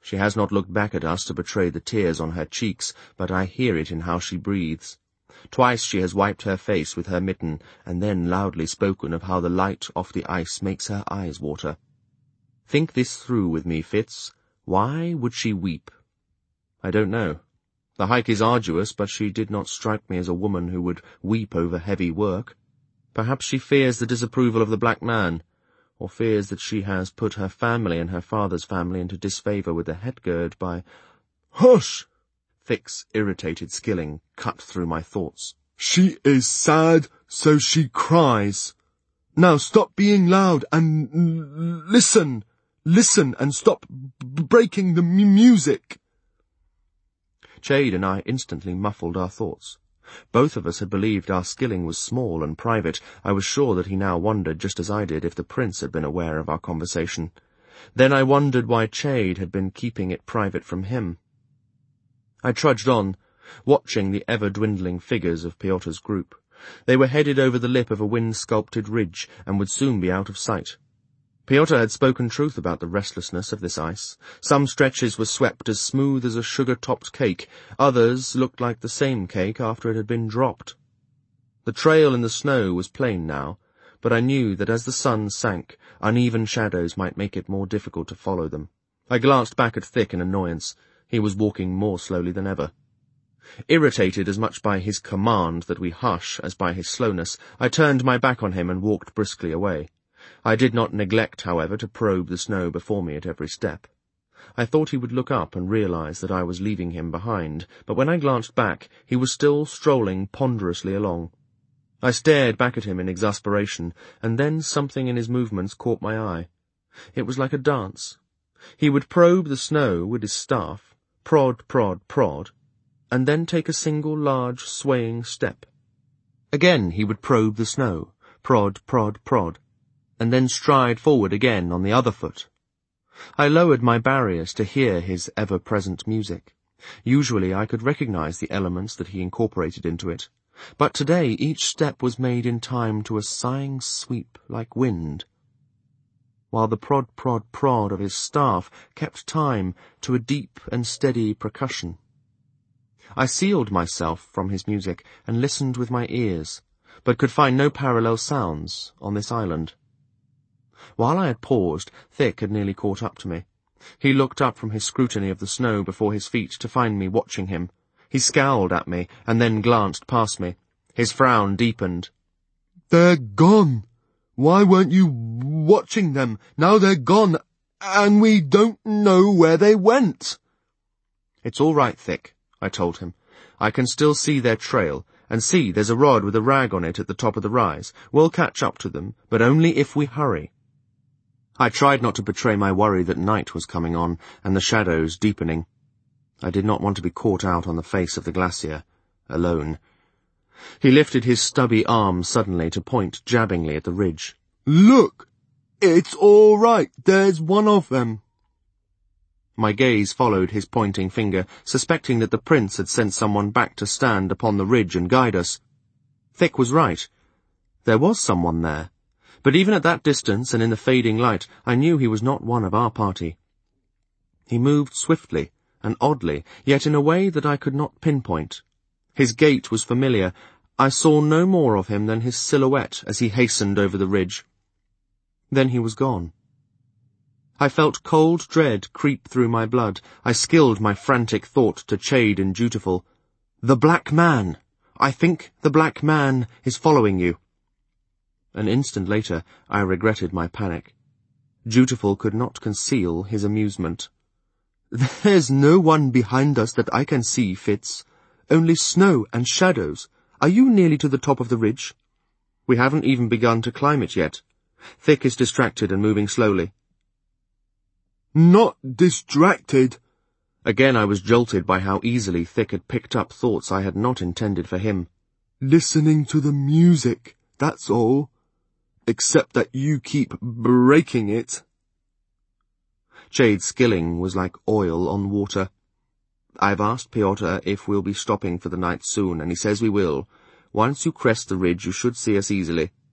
She has not looked back at us to betray the tears on her cheeks, but I hear it in how she breathes. Twice she has wiped her face with her mitten, and then loudly spoken of how the light off the ice makes her eyes water. Think this through with me, Fitz. Why would she weep? I don't know. The hike is arduous, but she did not strike me as a woman who would weep over heavy work. Perhaps she fears the disapproval of the black man, or fears that she has put her family and her father's family into disfavour with the Hetgerd by— Hush! Thick's irritated skilling cut through my thoughts. She is sad, so she cries. Now stop being loud and listen. Listen and stop breaking the music. Chade and I instantly muffled our thoughts. Both of us had believed our skilling was small and private. I was sure that he now wondered, just as I did, if the prince had been aware of our conversation. Then I wondered why Chade had been keeping it private from him. I trudged on, watching the ever-dwindling figures of Pyotr's group. They were headed over the lip of a wind-sculpted ridge, and would soon be out of sight. Pyotr had spoken truth about the restlessness of this ice. Some stretches were swept as smooth as a sugar-topped cake, others looked like the same cake after it had been dropped. The trail in the snow was plain now, but I knew that as the sun sank, uneven shadows might make it more difficult to follow them. I glanced back at Thick in annoyance. He was walking more slowly than ever. Irritated as much by his command that we hush as by his slowness, I turned my back on him and walked briskly away. I did not neglect, however, to probe the snow before me at every step. I thought he would look up and realize that I was leaving him behind, but when I glanced back, he was still strolling ponderously along. I stared back at him in exasperation, and then something in his movements caught my eye. It was like a dance. He would probe the snow with his staff, prod, prod, prod, and then take a single large swaying step. Again he would probe the snow, prod, prod, prod, and then stride forward again on the other foot. I lowered my barriers to hear his ever-present music. Usually I could recognize the elements that he incorporated into it, but today each step was made in time to a sighing sweep like wind, while the prod, prod, prod of his staff kept time to a deep and steady percussion. I sealed myself from his music and listened with my ears, but could find no parallel sounds on this island. While I had paused, Thick had nearly caught up to me. He looked up from his scrutiny of the snow before his feet to find me watching him. He scowled at me and then glanced past me. His frown deepened. They're gone. Why weren't you watching them? Now they're gone, and we don't know where they went. It's all right, Thick, I told him. I can still see their trail, and see, there's a rod with a rag on it at the top of the rise. We'll catch up to them, but only if we hurry. I tried not to betray my worry that night was coming on, and the shadows deepening. I did not want to be caught out on the face of the glacier, alone. He lifted his stubby arm suddenly to point jabbingly at the ridge. Look! It's all right. There's one of them. My gaze followed his pointing finger, suspecting that the prince had sent someone back to stand upon the ridge and guide us. Thick was right. There was someone there, but even at that distance and in the fading light, I knew he was not one of our party. He moved swiftly and oddly, yet in a way that I could not pinpoint. His gait was familiar. I saw no more of him than his silhouette as he hastened over the ridge. Then he was gone. I felt cold dread creep through my blood. I skilled my frantic thought to Chade and Dutiful. The Black Man! I think the Black Man is following you. An instant later, I regretted my panic. Dutiful could not conceal his amusement. There's no one behind us that I can see, Fitz. Only snow and shadows. Are you nearly to the top of the ridge? We haven't even begun to climb it yet. Thick is distracted and moving slowly. Not distracted. Again I was jolted by how easily Thick had picked up thoughts I had not intended for him. Listening to the music, that's all. Except that you keep breaking it. Chade's skilling was like oil on water. I've asked Pyotr if we'll be stopping for the night soon, and he says we will. Once you crest the ridge, you should see us easily.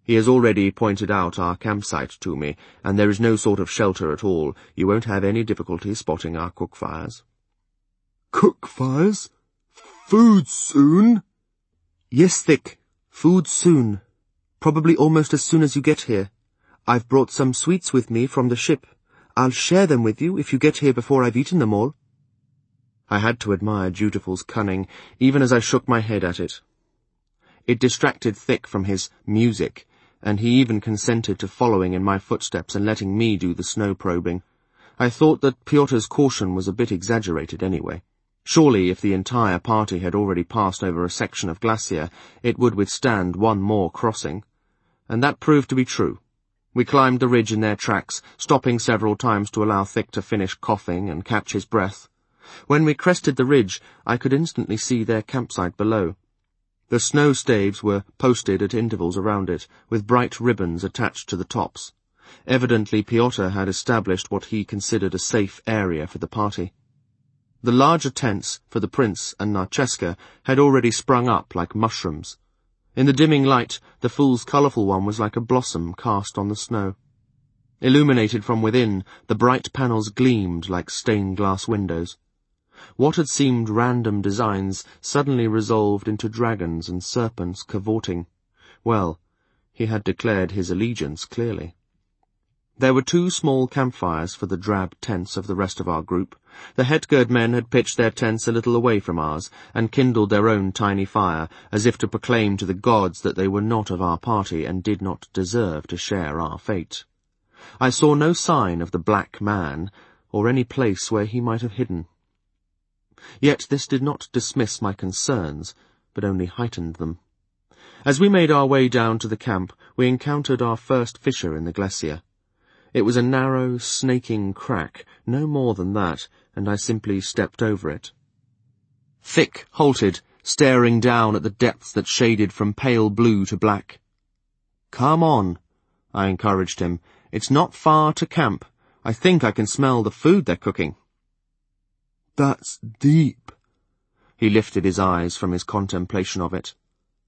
He has already pointed out our campsite to me, and there is no sort of shelter at all. You won't have any difficulty spotting our cook fires. Cook fires? Food soon? Yes, Thick. Food soon. Probably almost as soon as you get here. I've brought some sweets with me from the ship. I'll share them with you if you get here before I've eaten them all. I had to admire Dutiful's cunning, even as I shook my head at it. It distracted Thick from his music, and he even consented to following in my footsteps and letting me do the snow probing. I thought that Pyotr's caution was a bit exaggerated anyway. Surely, if the entire party had already passed over a section of glacier, it would withstand one more crossing. And that proved to be true. We climbed the ridge in their tracks, stopping several times to allow Thick to finish coughing and catch his breath. When we crested the ridge, I could instantly see their campsite below. The snow staves were posted at intervals around it, with bright ribbons attached to the tops. Evidently Pyotr had established what he considered a safe area for the party. The larger tents for the prince and Narcheska had already sprung up like mushrooms. In the dimming light, the fool's colourful one was like a blossom cast on the snow. Illuminated from within, the bright panels gleamed like stained-glass windows. What had seemed random designs suddenly resolved into dragons and serpents cavorting. Well, he had declared his allegiance clearly. There were 2 small campfires for the drab tents of the rest of our group. The Hetgerd men had pitched their tents a little away from ours, and kindled their own tiny fire, as if to proclaim to the gods that they were not of our party and did not deserve to share our fate. I saw no sign of the Black Man, or any place where he might have hidden. Yet this did not dismiss my concerns, but only heightened them. As we made our way down to the camp, we encountered our first fissure in the glacier. It was a narrow, snaking crack, no more than that, and I simply stepped over it. Thick halted, staring down at the depths that shaded from pale blue to black. "Come on," I encouraged him. "It's not far to camp. I think I can smell the food they're cooking." That's deep. He lifted his eyes from his contemplation of it.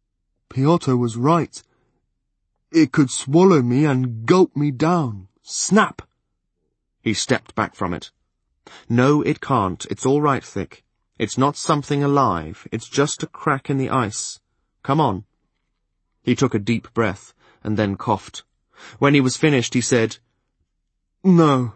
Pyotr was right. It could swallow me and gulp me down. Snap! He stepped back from it. "No, it can't. It's all right, Thick. It's not something alive. It's just a crack in the ice. Come on." He took a deep breath, and then coughed. When he was finished, he said, "No,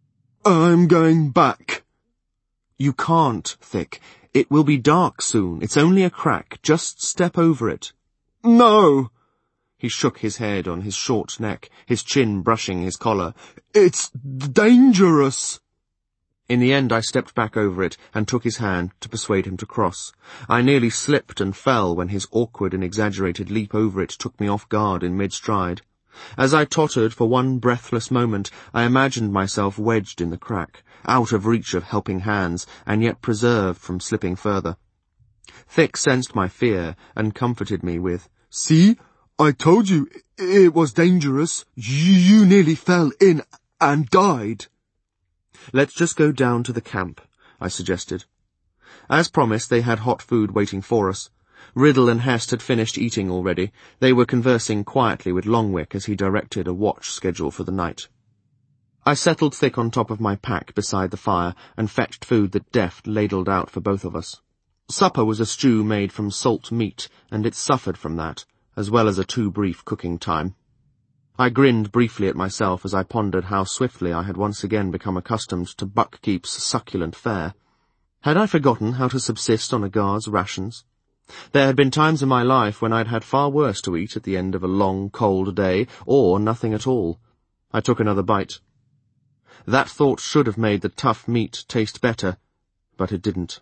I'm going back." "You can't, Thick. It will be dark soon. It's only a crack. Just step over it." "No!" He shook his head on his short neck, his chin brushing his collar. "It's dangerous." In the end I stepped back over it and took his hand to persuade him to cross. I nearly slipped and fell when his awkward and exaggerated leap over it took me off guard in mid-stride. As I tottered for one breathless moment, I imagined myself wedged in the crack, out of reach of helping hands, and yet preserved from slipping further. Thick sensed my fear and comforted me with, "See? I told you it was dangerous. You nearly fell in and died." "Let's just go down to the camp," I suggested. As promised, they had hot food waiting for us. Riddle and Hest had finished eating already. They were conversing quietly with Longwick as he directed a watch schedule for the night. I settled Thick on top of my pack beside the fire and fetched food that Deft ladled out for both of us. Supper was a stew made from salt meat, and it suffered from that, as well as a too brief cooking time. I grinned briefly at myself as I pondered how swiftly I had once again become accustomed to Buckkeep's succulent fare. Had I forgotten how to subsist on a guard's rations? There had been times in my life when I'd had far worse to eat at the end of a long, cold day, or nothing at all. I took another bite. That thought should have made the tough meat taste better, but it didn't.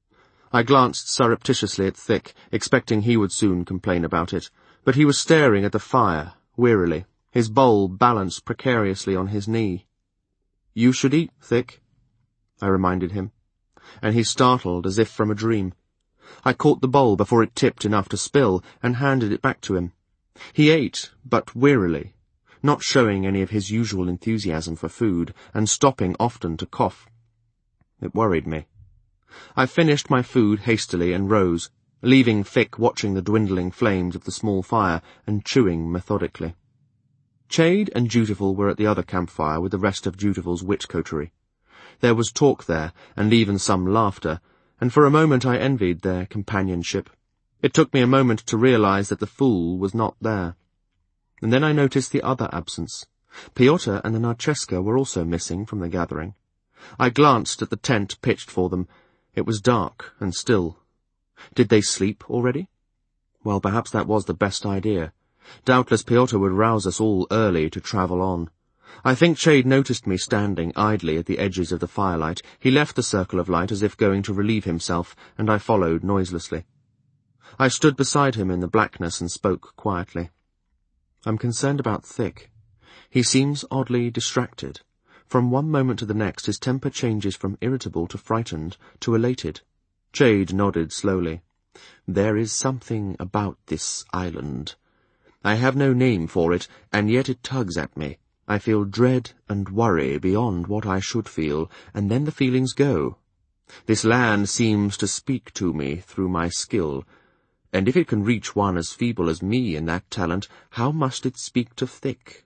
I glanced surreptitiously at Thick, expecting he would soon complain about it, but he was staring at the fire, wearily, his bowl balanced precariously on his knee. "You should eat, Thick," I reminded him, and he startled as if from a dream. I caught the bowl before it tipped enough to spill, and handed it back to him. He ate, but wearily, not showing any of his usual enthusiasm for food, and stopping often to cough. It worried me. I finished my food hastily and rose. leaving Thick watching the dwindling flames of the small fire and chewing methodically. Chade and Dutiful were at the other campfire with the rest of Dutiful's witch coterie. There was talk there, and even some laughter, and for a moment I envied their companionship. It took me a moment to realize that the fool was not there. And then I noticed the other absence. Pyotr and the Narcheska were also missing from the gathering. I glanced at the tent pitched for them. It was dark and still. Did they sleep already? Well, perhaps that was the best idea. Doubtless Pyotr would rouse us all early to travel on. I think Chade noticed me standing idly at the edges of the firelight. He left the circle of light as if going to relieve himself, and I followed noiselessly. I stood beside him in the blackness and spoke quietly. I'm concerned about Thick. He seems oddly distracted. From one moment to the next his temper changes from irritable to frightened to elated. Chade nodded slowly. There is something about this island. I have no name for it, and yet it tugs at me. I feel dread and worry beyond what I should feel, and then the feelings go. This land seems to speak to me through my skill, and if it can reach one as feeble as me in that talent, how must it speak to Thick?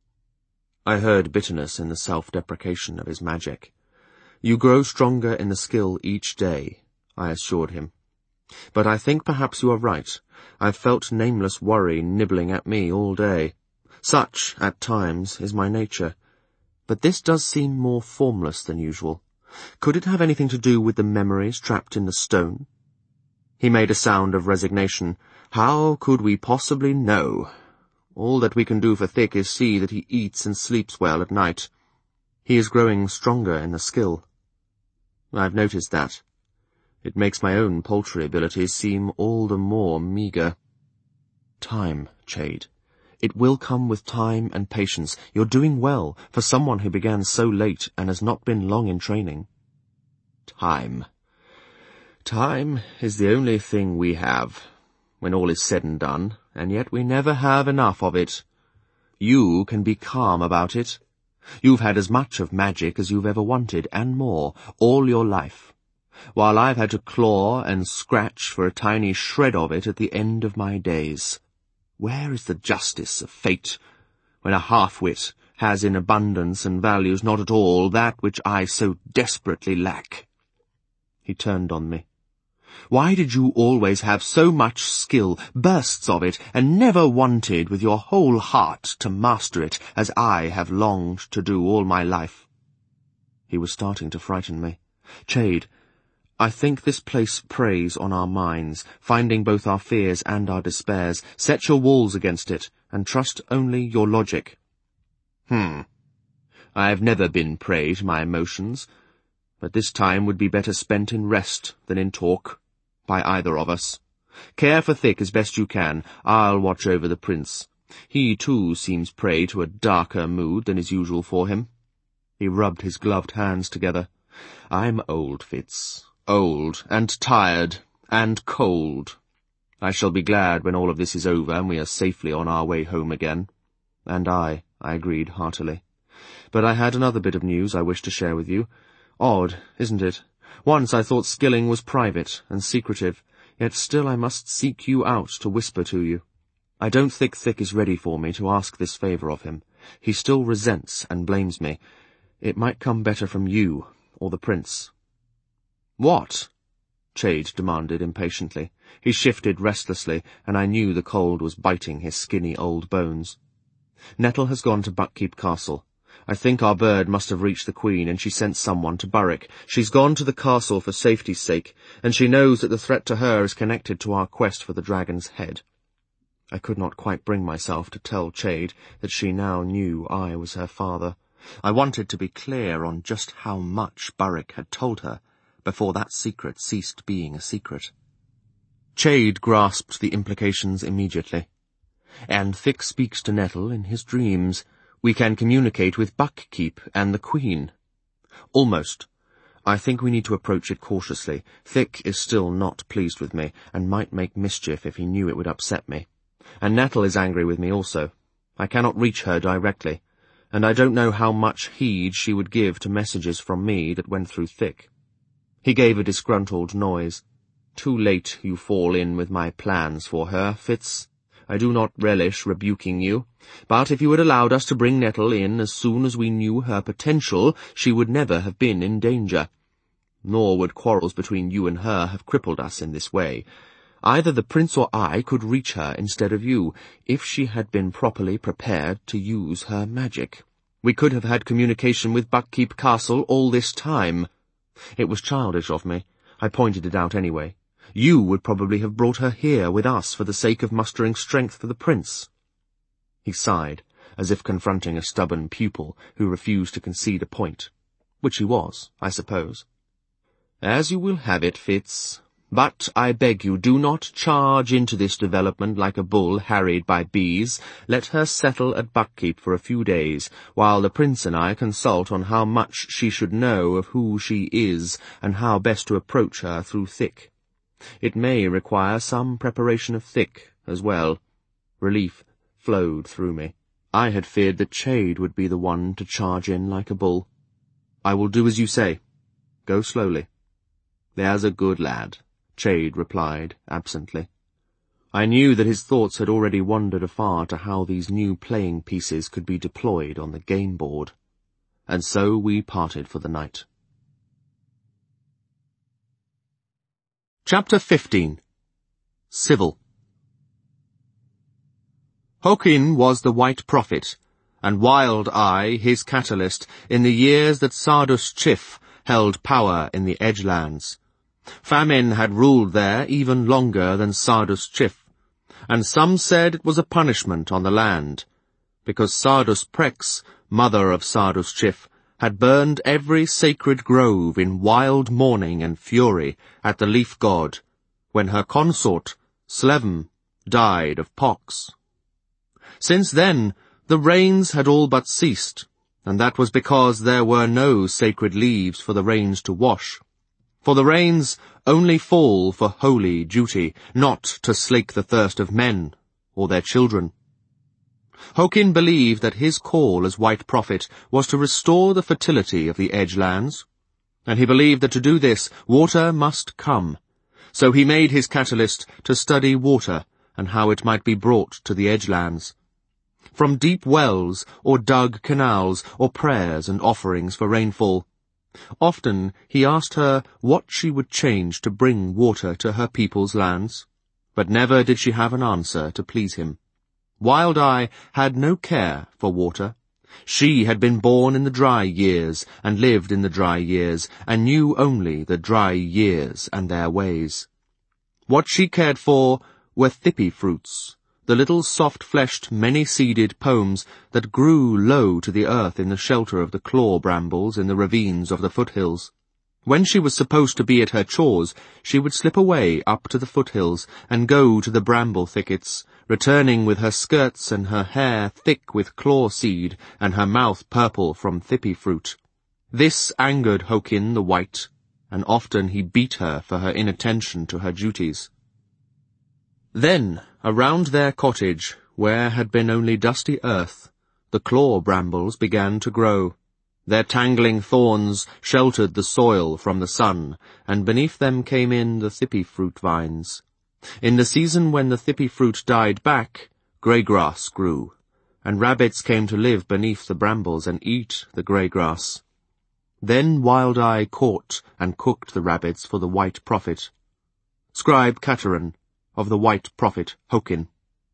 I heard bitterness in the self-deprecation of his magic. You grow stronger in the skill each day, I assured him. But I think perhaps you are right. I've felt nameless worry nibbling at me all day. Such, at times, is my nature. But this does seem more formless than usual. Could it have anything to do with the memories trapped in the stone? He made a sound of resignation. How could we possibly know? All that we can do for Thick is see that he eats and sleeps well at night. He is growing stronger in the skill. I've noticed that. It makes my own paltry abilities seem all the more meagre. Time, Chade. It will come with time and patience. You're doing well for someone who began so late and has not been long in training. Time. Time is the only thing we have, when all is said and done, and yet we never have enough of it. You can be calm about it. You've had as much of magic as you've ever wanted, and more, all your life, while I've had to claw and scratch for a tiny shred of it at the end of my days. Where is the justice of fate, when a half-wit has in abundance and values not at all that which I so desperately lack? He turned on me. Why did you always have so much skill, bursts of it, and never wanted with your whole heart to master it, as I have longed to do all my life? He was starting to frighten me. Chade, I think this place preys on our minds, finding both our fears and our despairs. Set your walls against it, and trust only your logic. I have never been prey to my emotions, but this time would be better spent in rest than in talk, by either of us. Care for Thick as best you can. I'll watch over the prince. He, too, seems prey to a darker mood than is usual for him. He rubbed his gloved hands together. I'm old, Fitz. Old, and tired, and cold. I shall be glad when all of this is over and we are safely on our way home again. And I agreed heartily. But I had another bit of news I wish to share with you. Odd, isn't it? Once I thought skilling was private and secretive, yet still I must seek you out to whisper to you. I don't think Thick is ready for me to ask this favour of him. He still resents and blames me. It might come better from you, or the prince. What? Chade demanded impatiently. He shifted restlessly, and I knew the cold was biting his skinny old bones. Nettle has gone to Buckkeep Castle. I think our bird must have reached the Queen, and she sent someone to Burrick. She's gone to the castle for safety's sake, and she knows that the threat to her is connected to our quest for the dragon's head. I could not quite bring myself to tell Chade that she now knew I was her father. I wanted to be clear on just how much Burrick had told her, before that secret ceased being a secret. Chade grasped the implications immediately. And Thick speaks to Nettle in his dreams. We can communicate with Buckkeep and the Queen. Almost. I think we need to approach it cautiously. Thick is still not pleased with me, and might make mischief if he knew it would upset me. And Nettle is angry with me also. I cannot reach her directly, and I don't know how much heed she would give to messages from me that went through Thick. He gave a disgruntled noise. Too late you fall in with my plans for her, Fitz. I do not relish rebuking you, but if you had allowed us to bring Nettle in as soon as we knew her potential, she would never have been in danger. Nor would quarrels between you and her have crippled us in this way. Either the prince or I could reach her instead of you, if she had been properly prepared to use her magic. We could have had communication with Buckkeep Castle all this time. It was childish of me. I pointed it out anyway. You would probably have brought her here with us for the sake of mustering strength for the prince. He sighed, as if confronting a stubborn pupil who refused to concede a point. Which he was, I suppose. As you will have it, Fitz. But I beg you, do not charge into this development like a bull harried by bees. Let her settle at Buckkeep for a few days, while the prince and I consult on how much she should know of who she is, and how best to approach her through thick. It may require some preparation of thick as well. Relief flowed through me. I had feared that Chade would be the one to charge in like a bull. I will do as you say. Go slowly. There's a good lad, Chade replied absently. I knew that his thoughts had already wandered afar to how these new playing pieces could be deployed on the game board. And so we parted for the night. Chapter 15. Civil. Hokin was the White Prophet, and Wild Eye his catalyst in the years that Sardus Chiff held power in the Edgelands. Famine had ruled there even longer than Sardus Chiff, and some said it was a punishment on the land, because Sardus Prex, mother of Sardus Chiff, had burned every sacred grove in wild mourning and fury at the Leaf God, when her consort, Slevin, died of pox. Since then, the rains had all but ceased, and that was because there were no sacred leaves for the rains to wash. For the rains only fall for holy duty, not to slake the thirst of men or their children. Hokin believed that his call as White Prophet was to restore the fertility of the Edgelands, and he believed that to do this, water must come. So he made his catalyst to study water and how it might be brought to the Edgelands. From deep wells, or dug canals, or prayers and offerings for rainfall. Often he asked her what she would change to bring water to her people's lands, but never did she have an answer to please him. Wild Eye had no care for water. She had been born in the dry years, and lived in the dry years, and knew only the dry years and their ways. What she cared for were thippy fruits, the little soft-fleshed, many-seeded pomes that grew low to the earth in the shelter of the claw brambles in the ravines of the foothills. When she was supposed to be at her chores, she would slip away up to the foothills and go to the bramble thickets, returning with her skirts and her hair thick with claw seed and her mouth purple from thippy fruit. This angered Hokin the White, and often he beat her for her inattention to her duties. Then, around their cottage, where had been only dusty earth, the claw brambles began to grow. Their tangling thorns sheltered the soil from the sun, and beneath them came in the thippy fruit vines. In the season when the thippy fruit died back, grey grass grew, and rabbits came to live beneath the brambles and eat the grey grass. Then Wild Eye caught and cooked the rabbits for the White Prophet. Scribe Cateran, of the White Prophet Hokin.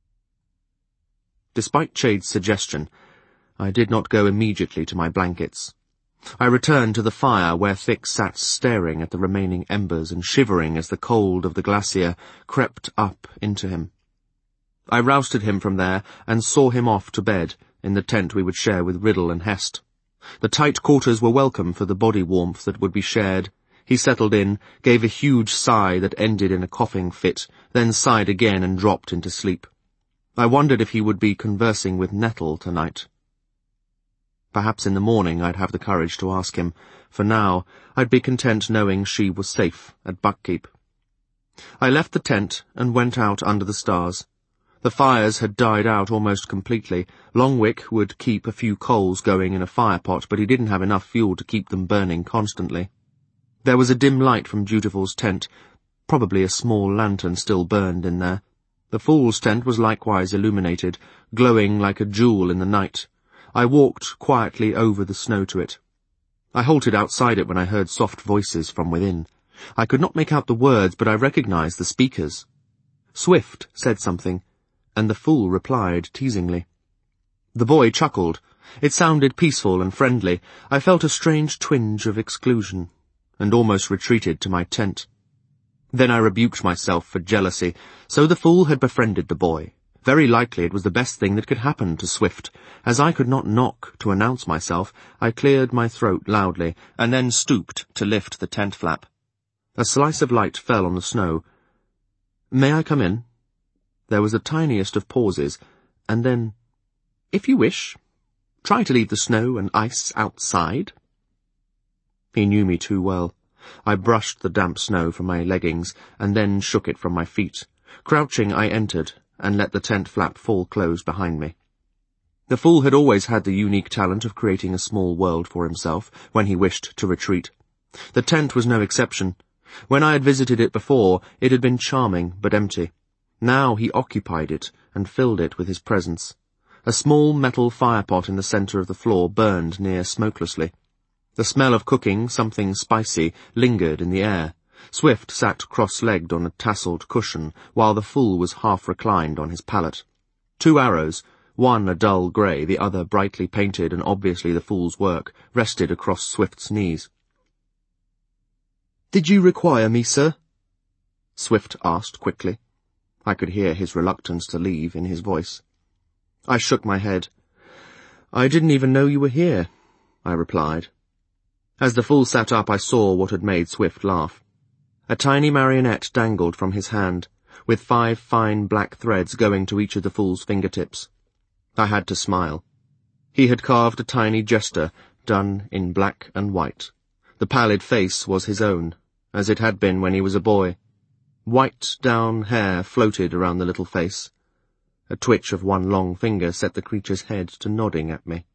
Despite Chade's suggestion, I did not go immediately to my blankets. I returned to the fire where Thick sat staring at the remaining embers and shivering as the cold of the glacier crept up into him. I rousted him from there and saw him off to bed in the tent we would share with Riddle and Hest. The tight quarters were welcome for the body warmth that would be shared. He settled in, gave a huge sigh that ended in a coughing fit, then sighed again and dropped into sleep. I wondered if he would be conversing with Nettle tonight. Perhaps in the morning I'd have the courage to ask him. For now, I'd be content knowing she was safe at Buckkeep. I left the tent and went out under the stars. The fires had died out almost completely. Longwick would keep a few coals going in a firepot, but he didn't have enough fuel to keep them burning constantly. There was a dim light from Dutiful's tent, Probably a small lantern still burned in there. The fool's tent was likewise illuminated, glowing like a jewel in the night. I walked quietly over the snow to it. I halted outside it when I heard soft voices from within. I could not make out the words, but I recognized the speakers. Swift said something, and the fool replied teasingly. The boy chuckled. It sounded peaceful and friendly. I felt a strange twinge of exclusion, and almost retreated to my tent. Then I rebuked myself for jealousy. So the fool had befriended the boy. Very likely it was the best thing that could happen to Swift. As I could not knock to announce myself, I cleared my throat loudly, and then stooped to lift the tent flap. A slice of light fell on the snow. "May I come in?" There was the tiniest of pauses, and then, "If you wish, try to leave the snow and ice outside." He knew me too well. I brushed the damp snow from my leggings, and then shook it from my feet. Crouching, I entered, and let the tent flap fall close behind me. The fool had always had the unique talent of creating a small world for himself when he wished to retreat. The tent was no exception. When I had visited it before, it had been charming but empty. Now he occupied it and filled it with his presence. A small metal firepot in the centre of the floor burned near smokelessly. The smell of cooking, something spicy, lingered in the air. Swift sat cross-legged on a tasselled cushion, while the fool was half-reclined on his pallet. 2 arrows, one a dull grey, the other brightly painted and obviously the fool's work, rested across Swift's knees. "Did you require me, sir?" Swift asked quickly. I could hear his reluctance to leave in his voice. I shook my head. "I didn't even know you were here," I replied. As the fool sat up, I saw what had made Swift laugh. A tiny marionette dangled from his hand, with 5 fine black threads going to each of the fool's fingertips. I had to smile. He had carved a tiny jester, done in black and white. The pallid face was his own, as it had been when he was a boy. White down hair floated around the little face. A twitch of one long finger set the creature's head to nodding at me.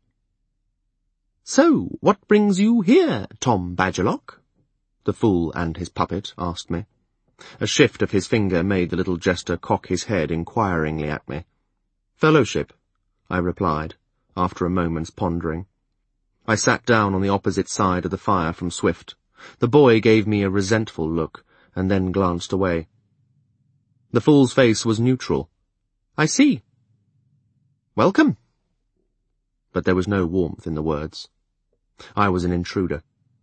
"So, what brings you here, Tom Badgerlock?" the fool and his puppet asked me. A shift of his finger made the little jester cock his head inquiringly at me. "Fellowship," I replied, after a moment's pondering. I sat down on the opposite side of the fire from Swift. The boy gave me a resentful look, and then glanced away. The fool's face was neutral. "I see. Welcome." But there was no warmth in the words. I was an intruder.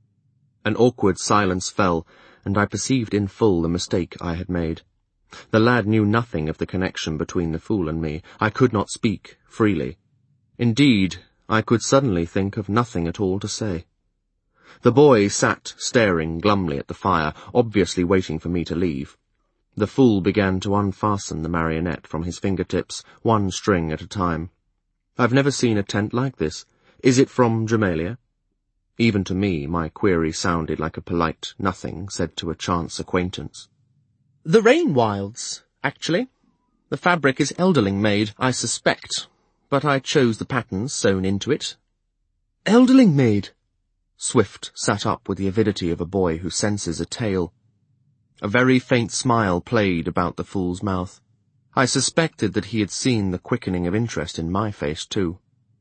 An awkward silence fell, and I perceived in full the mistake I had made. The lad knew nothing of the connection between the fool and me. I could not speak freely. Indeed, I could suddenly think of nothing at all to say. The boy sat staring glumly at the fire, obviously waiting for me to leave. The fool began to unfasten the marionette from his fingertips, one string at a time. "I've never seen a tent like this. Is it from Dramalia?" Even to me, my query sounded like a polite nothing said to a chance acquaintance. "The Rain Wilds, actually. The fabric is Elderling made, I suspect, but I chose the patterns sewn into it." "Elderling made?" Swift sat up with the avidity of a boy who senses a tale. A very faint smile played about the fool's mouth. I suspected that he had seen the quickening of interest in my face, too.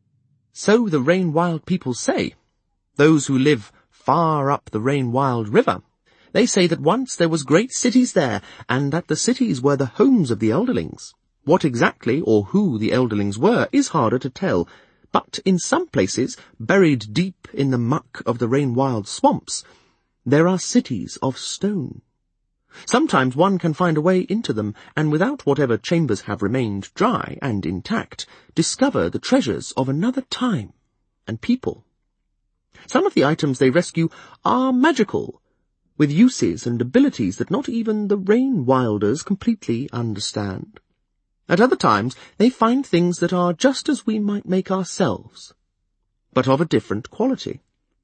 "So the Rain Wild people say. Those who live far up the Rain Wild River. They say that once there was great cities there, and that the cities were the homes of the Elderlings. What exactly, or who the Elderlings were, is harder to tell, but in some places, buried deep in the muck of the Rain Wild swamps, there are cities of stone. Sometimes one can find a way into them, and without whatever chambers have remained dry and intact, discover the treasures of another time and people. Some of the items they rescue are magical, with uses and abilities that not even the Rain Wilders completely understand. At other times they find things that are just as we might make ourselves, but of a different quality.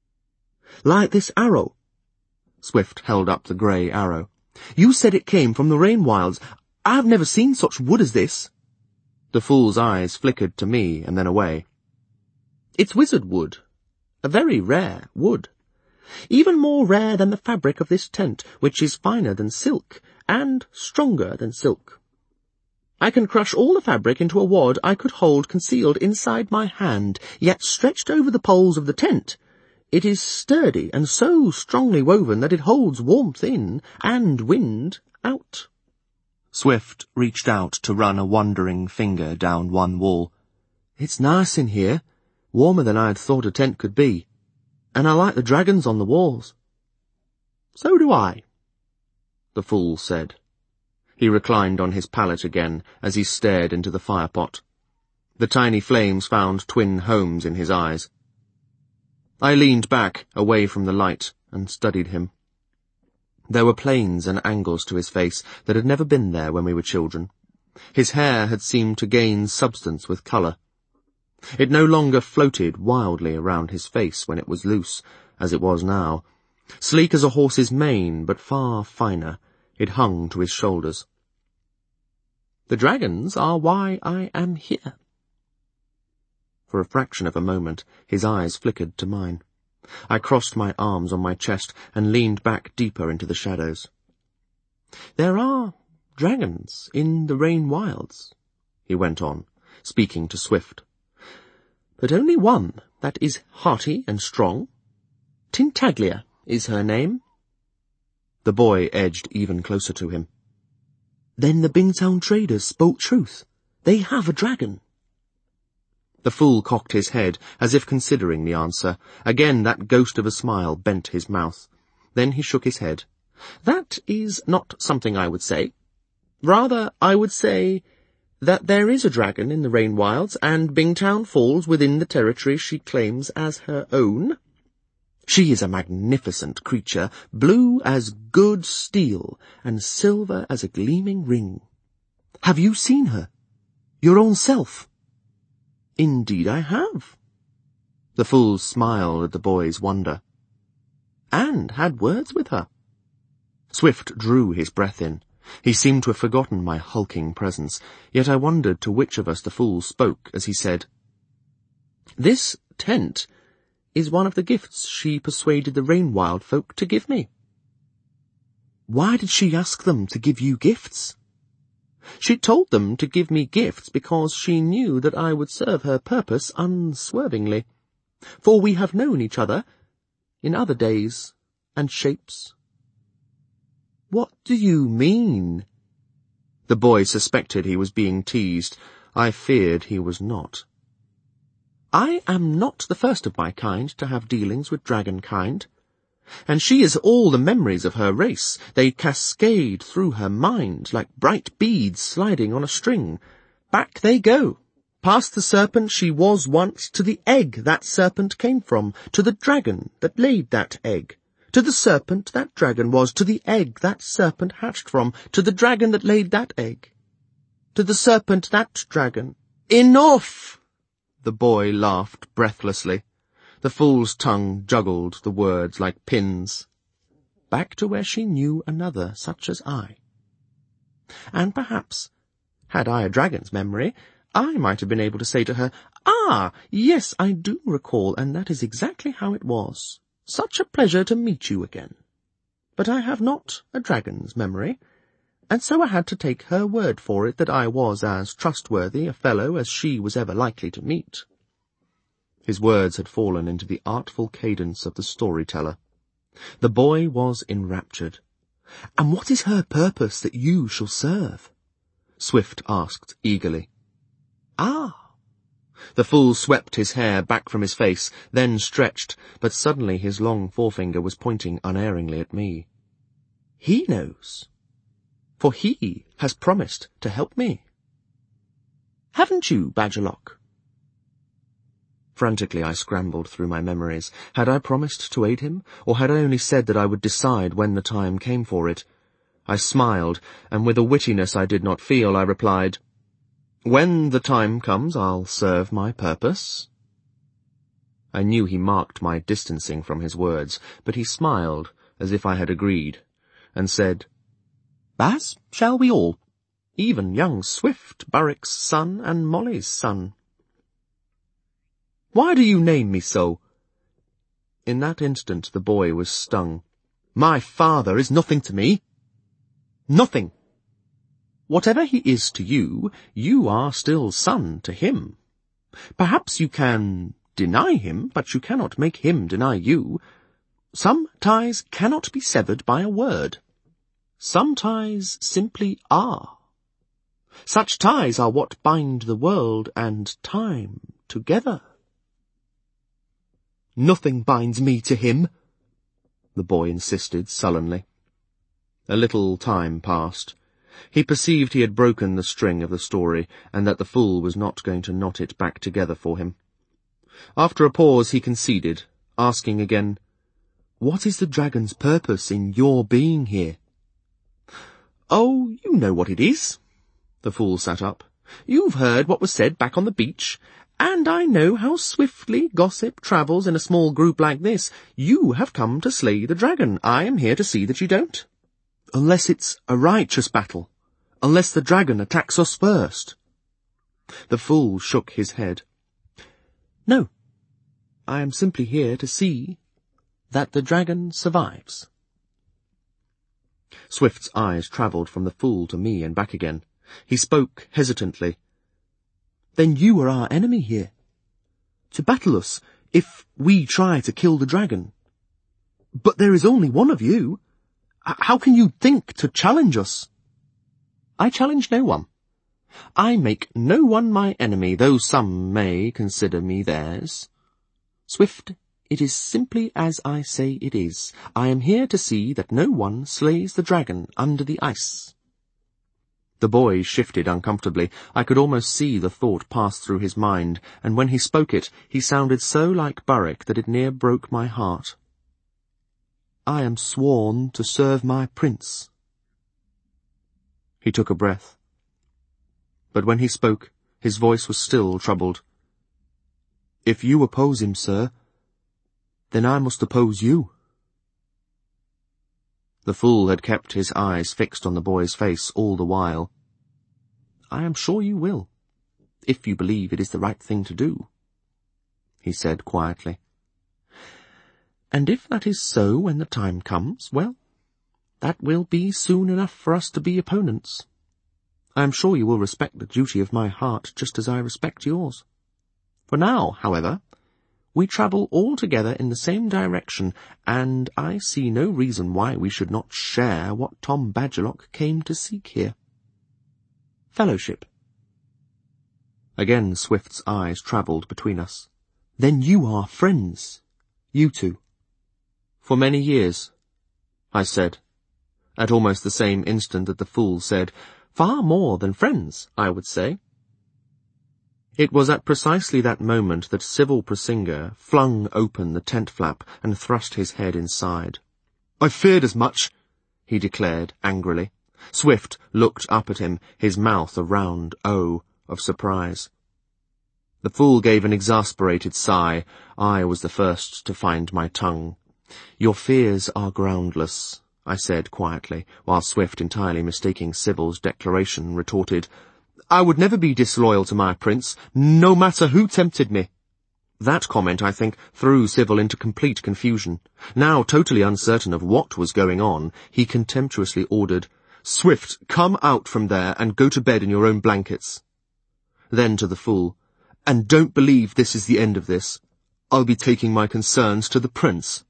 Like this arrow." Swift held up the grey arrow. "You said it came from the Rain Wilds. I've never seen such wood as this." The fool's eyes flickered to me and then away. "It's wizard wood. A very rare wood. even more rare than the fabric of this tent, which is finer than silk, and stronger than silk. I can crush all the fabric into a wad I could hold concealed inside my hand, yet stretched over the poles of the tent. It is sturdy and so strongly woven that it holds warmth in and wind out. Swift reached out to run a wandering finger down one wall. It's nice in here, warmer than I had thought a tent could be, and I like the dragons on the walls. So do I, the fool said. He reclined on his pallet again as he stared into the firepot. The tiny flames found twin homes in his eyes. I leaned back, away from the light, and studied him. There were planes and angles to his face that had never been there when we were children. His hair had seemed to gain substance with colour. It no longer floated wildly around his face when it was loose, as it was now. Sleek as a horse's mane, but far finer, it hung to his shoulders. The dragons are why I am here. For a fraction of a moment, his eyes flickered to mine. I crossed my arms on my chest and leaned back deeper into the shadows. There are dragons in the Rain Wilds, he went on, speaking to Swift. But only one that is hearty and strong. Tintaglia is her name. The boy edged even closer to him. Then the Bingtown traders spoke truth. They have a dragon. The fool cocked his head, as if considering the answer. Again that ghost of a smile bent his mouth. Then he shook his head. That is not something I would say. Rather, I would say that there is a dragon in the Rain Wilds, and Bingtown falls within the territory she claims as her own. She is a magnificent creature, blue as good steel, and silver as a gleaming ring. Have you seen her? Your own self? Indeed I have. The fool smiled at the boy's wonder. And had words with her. Swift drew his breath in. He seemed to have forgotten my hulking presence, yet I wondered to which of us the fool spoke as he said, This tent is one of the gifts she persuaded the Rainwild folk to give me. Why did she ask them to give you gifts? She told them to give me gifts because she knew that I would serve her purpose unswervingly, for we have known each other in other days and shapes. What do you mean? The boy suspected he was being teased. I feared he was not. I am not the first of my kind to have dealings with dragonkind, and she is all the memories of her race. They cascade through her mind like bright beads sliding on a string. Back they go, past the serpent she was once, to the egg that serpent came from, to the dragon that laid that egg, to the serpent that dragon was, to the egg that serpent hatched from, to the dragon that laid that egg, to the serpent that dragon. Enough! The boy laughed breathlessly. The fool's tongue juggled the words like pins. Back to where she knew another such as I. And perhaps, had I a dragon's memory, I might have been able to say to her, Ah, yes, I do recall, and that is exactly how it was. Such a pleasure to meet you again. But I have not a dragon's memory, and so I had to take her word for it that I was as trustworthy a fellow as she was ever likely to meet. His words had fallen into the artful cadence of the storyteller. The boy was enraptured. And what is her purpose that you shall serve? Swift asked eagerly. Ah! The fool swept his hair back from his face, then stretched, but suddenly his long forefinger was pointing unerringly at me. He knows, for he has promised to help me. Haven't you, Badgerlock? Frantically I scrambled through my memories. Had I promised to aid him, or had I only said that I would decide when the time came for it? I smiled, and with a wittiness I did not feel, I replied, When the time comes, I'll serve my purpose. I knew he marked my distancing from his words, but he smiled, as if I had agreed, and said, As shall we all, even young Swift, Burrick's son, and Molly's son. Why do you name me so? In that instant the boy was stung. "My father is nothing to me. Nothing. Whatever he is to you, you are still son to him. Perhaps you can deny him, but you cannot make him deny you. Some ties cannot be severed by a word. Some ties simply are. Such ties are what bind the world and time together." "Nothing binds me to him," the boy insisted sullenly. A little time passed. He perceived he had broken the string of the story, and that the fool was not going to knot it back together for him. After a pause he conceded, asking again, "What is the dragon's purpose in your being here?" "Oh, you know what it is." The fool sat up. "You've heard what was said back on the beach, and I know how swiftly gossip travels in a small group like this. You have come to slay the dragon. I am here to see that you don't. Unless it's a righteous battle. Unless the dragon attacks us first." The fool shook his head. "No. I am simply here to see that the dragon survives." Swift's eyes travelled from the fool to me and back again. He spoke hesitantly. "Then you are our enemy here. To battle us if we try to kill the dragon. But there is only one of you. How can you think to challenge us?" "I challenge no one. I make no one my enemy, though some may consider me theirs. Swift, it is simply as I say it is. I am here to see that no one slays the dragon under the ice." The boy shifted uncomfortably. I could almost see the thought pass through his mind, and when he spoke it, he sounded so like Burrick that it near broke my heart. "I am sworn to serve my prince." He took a breath. But when he spoke, his voice was still troubled. "If you oppose him, sir, then I must oppose you." The fool had kept his eyes fixed on the boy's face all the while. "I am sure you will, if you believe it is the right thing to do," he said quietly. "And if that is so when the time comes, well, that will be soon enough for us to be opponents. I am sure you will respect the duty of my heart just as I respect yours. For now, however, we travel all together in the same direction, and I see no reason why we should not share what Tom Badgerlock came to seek here. Fellowship." Again Swift's eyes travelled between us. "Then you are friends, you two?" "For many years," I said, at almost the same instant that the fool said, "Far more than friends, I would say." It was at precisely that moment that Civil Presinga flung open the tent flap and thrust his head inside. "I feared as much," he declared angrily. Swift looked up at him, his mouth a round O of surprise. The fool gave an exasperated sigh. I was the first to find my tongue. "Your fears are groundless," I said quietly, while Swift, entirely mistaking Sybil's declaration, retorted, "I would never be disloyal to my prince, no matter who tempted me." That comment, I think, threw Sybil into complete confusion. Now, totally uncertain of what was going on, he contemptuously ordered, "Swift, come out from there and go to bed in your own blankets." Then to the fool, "And don't believe this is the end of this. I'll be taking my concerns to the prince."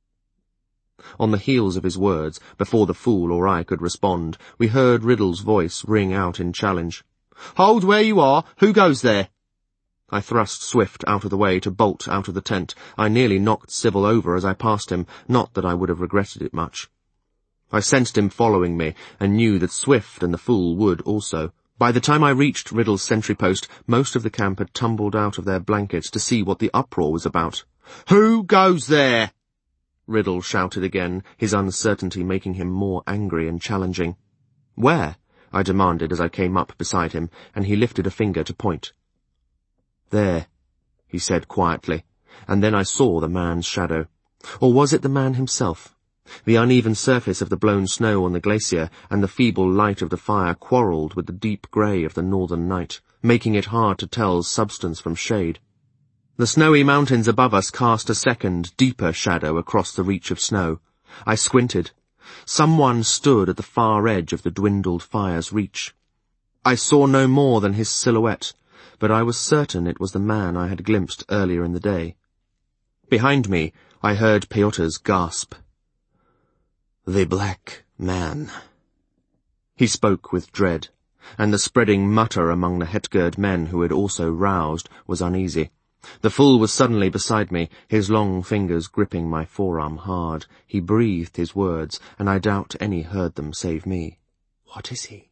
On the heels of his words, before the fool or I could respond, we heard Riddle's voice ring out in challenge. "Hold where you are! Who goes there?" I thrust Swift out of the way to bolt out of the tent. I nearly knocked Sybil over as I passed him, not that I would have regretted it much. I sensed him following me, and knew that Swift and the fool would also. By the time I reached Riddle's sentry post, most of the camp had tumbled out of their blankets to see what the uproar was about. "Who goes there?" Riddle shouted again, his uncertainty making him more angry and challenging. "Where?" I demanded as I came up beside him, and he lifted a finger to point. "There," he said quietly, and then I saw the man's shadow. Or was it the man himself? The uneven surface of the blown snow on the glacier and the feeble light of the fire quarrelled with the deep grey of the northern night, making it hard to tell substance from shade. The snowy mountains above us cast a second, deeper shadow across the reach of snow. I squinted. Someone stood at the far edge of the dwindled fire's reach. I saw no more than his silhouette, but I was certain it was the man I had glimpsed earlier in the day. Behind me, I heard Pyotr's gasp. "The Black Man." He spoke with dread, and the spreading mutter among the Hetgerd men who had also roused was uneasy. The fool was suddenly beside me, his long fingers gripping my forearm hard. He breathed his words, and I doubt any heard them save me. "What is he?"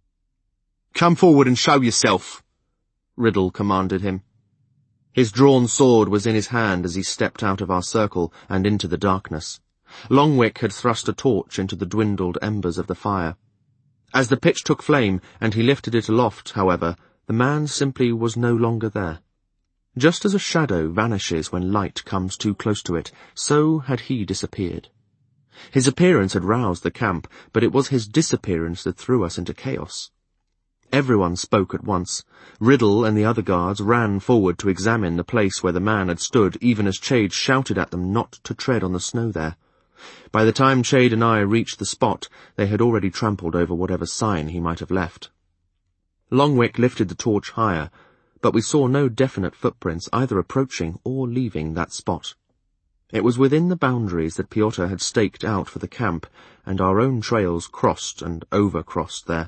"Come forward and show yourself," Riddle commanded him. His drawn sword was in his hand as he stepped out of our circle and into the darkness. Longwick had thrust a torch into the dwindled embers of the fire. As the pitch took flame and he lifted it aloft, however, the man simply was no longer there. Just as a shadow vanishes when light comes too close to it, so had he disappeared. His appearance had roused the camp, but it was his disappearance that threw us into chaos. Everyone spoke at once. Riddle and the other guards ran forward to examine the place where the man had stood, even as Chade shouted at them not to tread on the snow there. By the time Chade and I reached the spot, they had already trampled over whatever sign he might have left. Longwick lifted the torch higher, but we saw no definite footprints either approaching or leaving that spot. It was within the boundaries that Pyotr had staked out for the camp, and our own trails crossed and over-crossed there.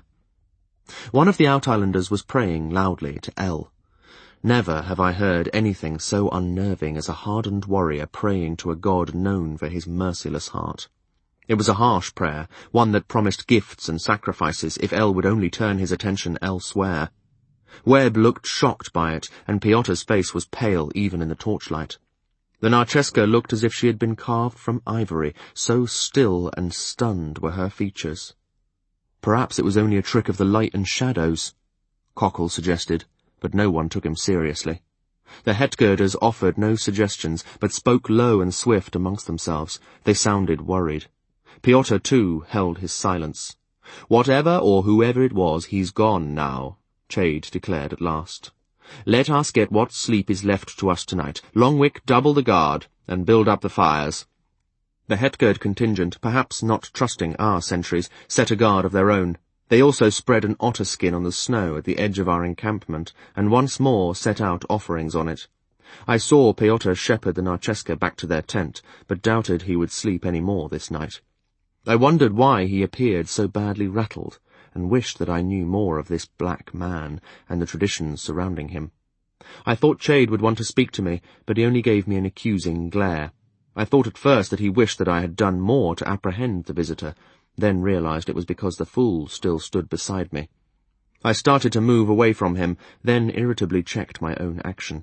One of the Out-Islanders was praying loudly to El. Never have I heard anything so unnerving as a hardened warrior praying to a god known for his merciless heart. It was a harsh prayer, one that promised gifts and sacrifices if El would only turn his attention elsewhere. Webb looked shocked by it, and Pyotr's face was pale even in the torchlight. The Narcheska looked as if she had been carved from ivory, so still and stunned were her features. Perhaps it was only a trick of the light and shadows, Cockle suggested, but no one took him seriously. The Hetgerders offered no suggestions, but spoke low and swift amongst themselves. They sounded worried. Pyotr, too, held his silence. "Whatever or whoever it was, he's gone now," Chade declared at last. "Let us get what sleep is left to us tonight. Longwick, double the guard, and build up the fires." The Hetgerd contingent, perhaps not trusting our sentries, set a guard of their own. They also spread an otter skin on the snow at the edge of our encampment, and once more set out offerings on it. I saw Pyotr shepherd the Narcheska back to their tent, but doubted he would sleep any more this night. I wondered why he appeared so badly rattled, and wished that I knew more of this black man and the traditions surrounding him. I thought Chade would want to speak to me, but he only gave me an accusing glare. I thought at first that he wished that I had done more to apprehend the visitor, then realized it was because the fool still stood beside me. I started to move away from him, then irritably checked my own action.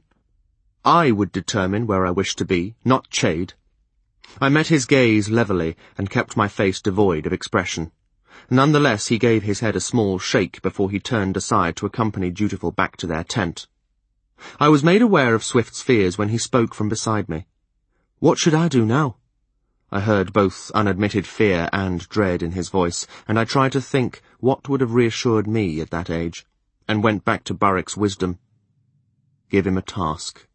I would determine where I wished to be, not Chade. I met his gaze levelly and kept my face devoid of expression. Nonetheless, he gave his head a small shake before he turned aside to accompany Dutiful back to their tent. I was made aware of Swift's fears when he spoke from beside me. What should I do now? I heard both unadmitted fear and dread in his voice, and I tried to think what would have reassured me at that age, and went back to Burrick's wisdom. Give him a task.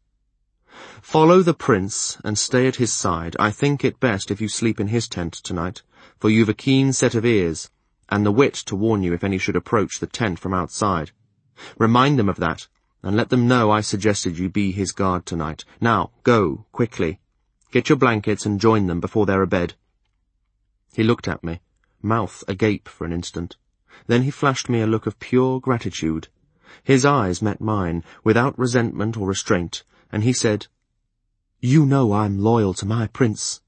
Follow the prince and stay at his side. I think it best if you sleep in his tent tonight, for you've a keen set of ears, and the wit to warn you if any should approach the tent from outside. Remind them of that, and let them know I suggested you be his guard tonight. Now, go, quickly. Get your blankets and join them before they're abed." He looked at me, mouth agape for an instant. Then he flashed me a look of pure gratitude. His eyes met mine, without resentment or restraint, and he said, "You know I'm loyal to my prince."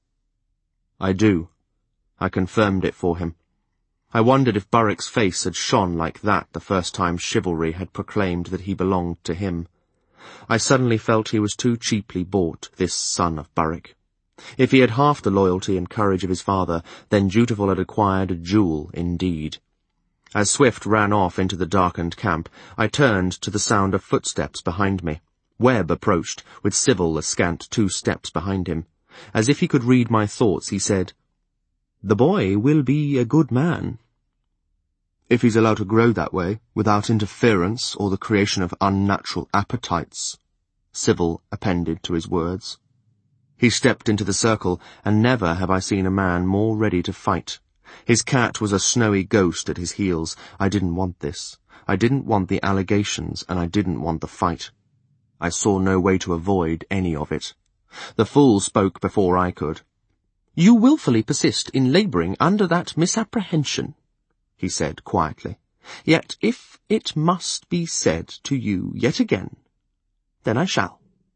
"I do." I confirmed it for him. I wondered if Burrick's face had shone like that the first time chivalry had proclaimed that he belonged to him. I suddenly felt he was too cheaply bought, this son of Burrick. If he had half the loyalty and courage of his father, then Dutiful had acquired a jewel indeed. As Swift ran off into the darkened camp, I turned to the sound of footsteps behind me. Webb approached, with Sybil a scant 2 steps behind him. As if he could read my thoughts, he said, "The boy will be a good man." "If he's allowed to grow that way, without interference or the creation of unnatural appetites," Sybil appended to his words. He stepped into the circle, and never have I seen a man more ready to fight. His cat was a snowy ghost at his heels. I didn't want this. I didn't want the allegations, and I didn't want the fight. I saw no way to avoid any of it. The fool spoke before I could. "You wilfully persist in labouring under that misapprehension," he said quietly. "Yet if it must be said to you yet again, then I shall.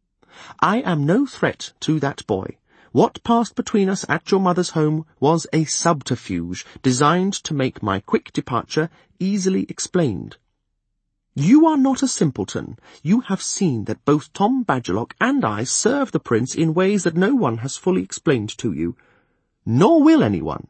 I am no threat to that boy. What passed between us at your mother's home was a subterfuge designed to make my quick departure easily explained. You are not a simpleton. You have seen that both Tom Badgerlock and I serve the prince in ways that no one has fully explained to you, nor will anyone.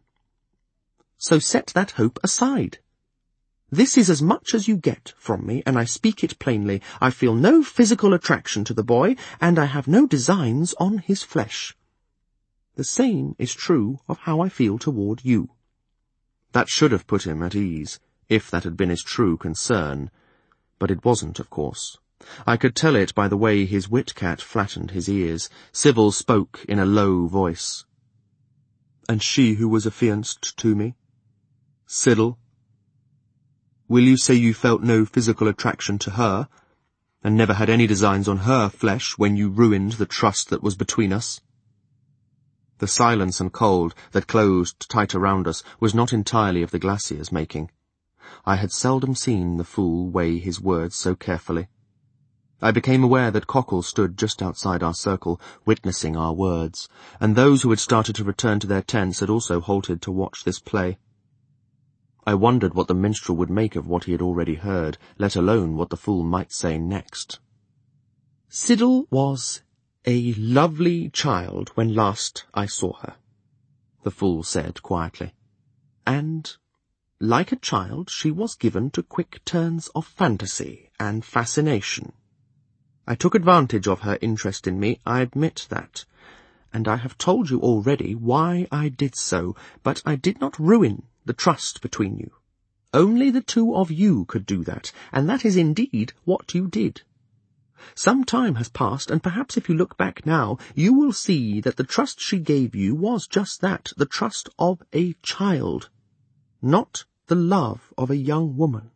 So set that hope aside. This is as much as you get from me, and I speak it plainly. I feel no physical attraction to the boy, and I have no designs on his flesh. The same is true of how I feel toward you." That should have put him at ease, if that had been his true concern. But it wasn't, of course. I could tell it by the way his wit-cat flattened his ears. Sybil spoke in a low voice. "And she who was affianced to me? Sybil? Will you say you felt no physical attraction to her, and never had any designs on her flesh when you ruined the trust that was between us?" The silence and cold that closed tight around us was not entirely of the glacier's making. I had seldom seen the fool weigh his words so carefully. I became aware that Cockle stood just outside our circle, witnessing our words, and those who had started to return to their tents had also halted to watch this play. I wondered what the minstrel would make of what he had already heard, let alone what the fool might say next. "Sybil was a lovely child when last I saw her," the fool said quietly, "and, like a child, she was given to quick turns of fantasy and fascination. I took advantage of her interest in me, I admit that, and I have told you already why I did so, but I did not ruin the trust between you. Only the two of you could do that, and that is indeed what you did. Some time has passed, and perhaps if you look back now, you will see that the trust she gave you was just that, the trust of a child, not the love of a young woman.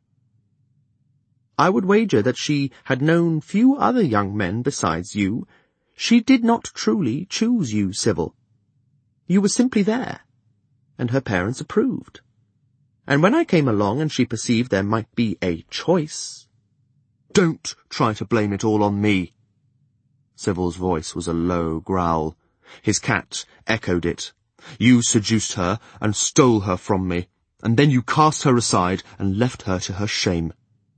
I would wager that she had known few other young men besides you. She did not truly choose you, Sybil. You were simply there, and her parents approved. And when I came along and she perceived there might be a choice—" "Don't try to blame it all on me." Sybil's voice was a low growl. His cat echoed it. "You seduced her and stole her from me, and then you cast her aside and left her to her shame."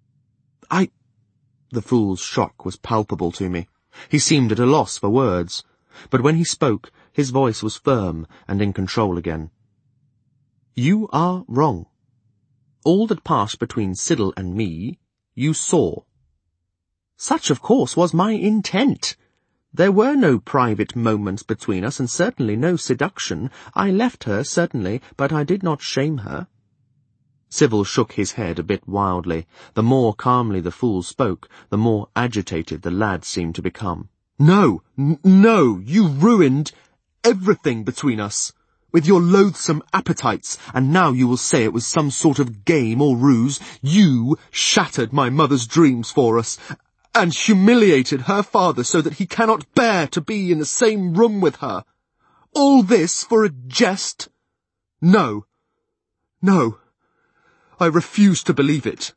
The fool's shock was palpable to me. He seemed at a loss for words, but when he spoke, his voice was firm and in control again. "You are wrong. All that passed between Sybil and me, you saw. Such, of course, was my intent. There were no private moments between us, and certainly no seduction. I left her, certainly, but I did not shame her." Sybil shook his head a bit wildly. The more calmly the fool spoke, the more agitated the lad seemed to become. "No, no, you ruined everything between us with your loathsome appetites, and now you will say it was some sort of game or ruse. You shattered my mother's dreams for us, and humiliated her father so that he cannot bear to be in the same room with her. All this for a jest? No, no, I refuse to believe it."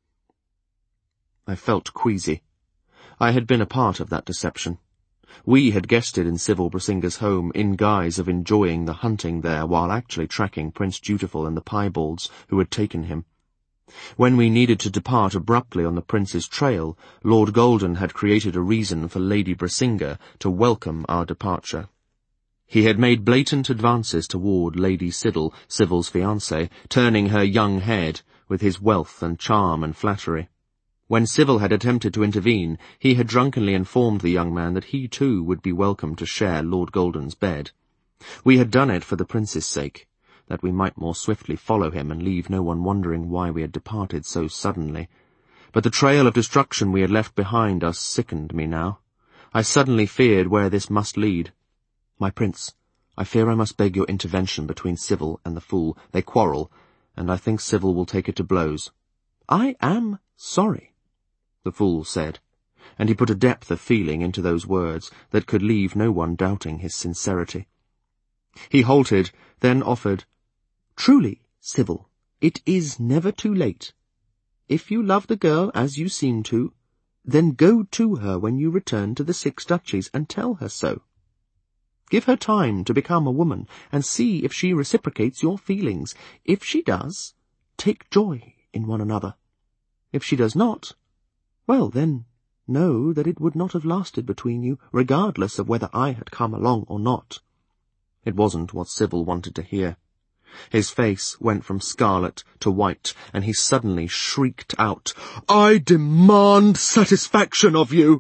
I felt queasy. I had been a part of that deception. We had guested in Sybil Brisinga's home in guise of enjoying the hunting there while actually tracking Prince Dutiful and the piebalds who had taken him. When we needed to depart abruptly on the prince's trail, Lord Golden had created a reason for Lady Brisinga to welcome our departure. He had made blatant advances toward Lady Sybil, Sybil's fiancée, turning her young head with his wealth and charm and flattery. When Sybil had attempted to intervene, he had drunkenly informed the young man that he too would be welcome to share Lord Golden's bed. We had done it for the prince's sake, that we might more swiftly follow him and leave no one wondering why we had departed so suddenly. But the trail of destruction we had left behind us sickened me now. I suddenly feared where this must lead. "My prince, I fear I must beg your intervention between Sybil and the fool. They quarrel, and I think Sybil will take it to blows." "I am sorry," the fool said, and he put a depth of feeling into those words that could leave no one doubting his sincerity. He halted, then offered, "Truly, Sybil, it is never too late. If you love the girl as you seem to, then go to her when you return to the 6 Duchies and tell her so. Give her time to become a woman, and see if she reciprocates your feelings. If she does, take joy in one another. If she does not, well then, know that it would not have lasted between you, regardless of whether I had come along or not." It wasn't what Sybil wanted to hear. His face went from scarlet to white, and he suddenly shrieked out, "I demand satisfaction of you!"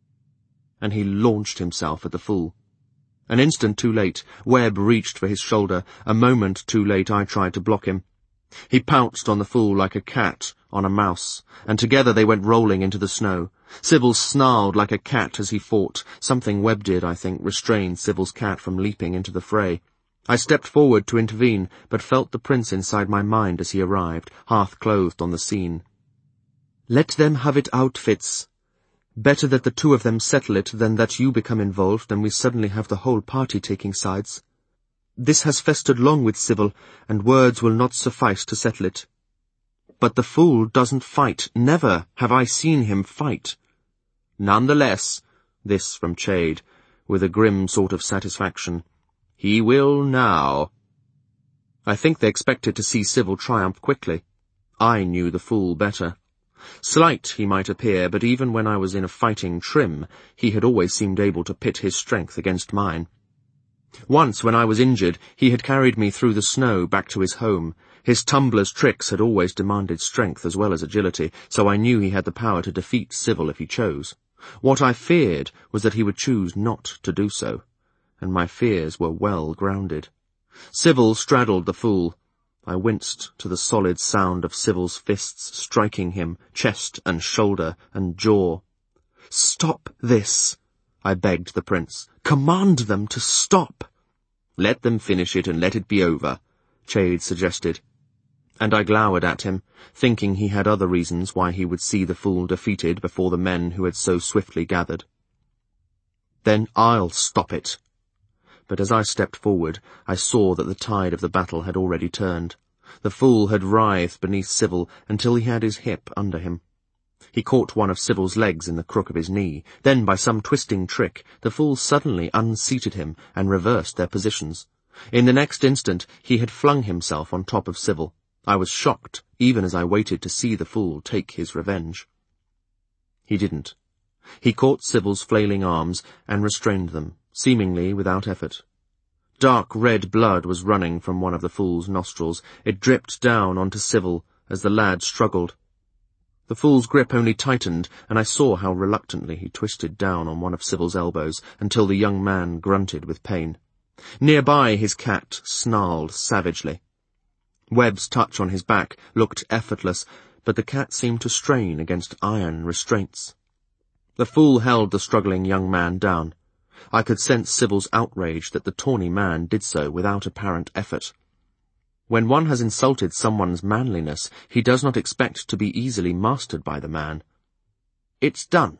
And he launched himself at the fool. An instant too late, Webb reached for his shoulder. A moment too late, I tried to block him. He pounced on the fool like a cat on a mouse, and together they went rolling into the snow. Sybil snarled like a cat as he fought. Something Webb did, I think, restrained Sybil's cat from leaping into the fray. I stepped forward to intervene, but felt the prince inside my mind as he arrived, half-clothed on the scene. "Let them have it out, Fitz. Better that the 2 of them settle it than that you become involved and we suddenly have the whole party taking sides. This has festered long with Sybil, and words will not suffice to settle it. But the fool doesn't fight. Never have I seen him fight." "None the less," this from Chade, with a grim sort of satisfaction, "he will now." I think they expected to see Sybil triumph quickly. I knew the fool better. Slight he might appear, but even when I was in a fighting trim, he had always seemed able to pit his strength against mine. Once, when I was injured, he had carried me through the snow back to his home. His tumbler's tricks had always demanded strength as well as agility, so I knew he had the power to defeat Sybil if he chose. What I feared was that he would choose not to do so, and my fears were well grounded. Sybil straddled the fool. I winced to the solid sound of Sybil's fists striking him, chest and shoulder and jaw. "Stop this," I begged the prince. "Command them to stop." "Let them finish it and let it be over," Chade suggested. And I glowered at him, thinking he had other reasons why he would see the fool defeated before the men who had so swiftly gathered. "Then I'll stop it." But as I stepped forward, I saw that the tide of the battle had already turned. The fool had writhed beneath Sybil until he had his hip under him. He caught one of Sybil's legs in the crook of his knee. Then, by some twisting trick, the fool suddenly unseated him and reversed their positions. In the next instant, he had flung himself on top of Sybil. I was shocked, even as I waited to see the fool take his revenge. He didn't. He caught Sybil's flailing arms and restrained them, seemingly without effort. Dark red blood was running from one of the fool's nostrils. It dripped down onto Sybil as the lad struggled. The fool's grip only tightened, and I saw how reluctantly he twisted down on one of Sybil's elbows until the young man grunted with pain. Nearby, his cat snarled savagely. Webb's touch on his back looked effortless, but the cat seemed to strain against iron restraints. The fool held the struggling young man down. I could sense Sybil's outrage that the tawny man did so without apparent effort. When one has insulted someone's manliness, he does not expect to be easily mastered by the man. "It's done."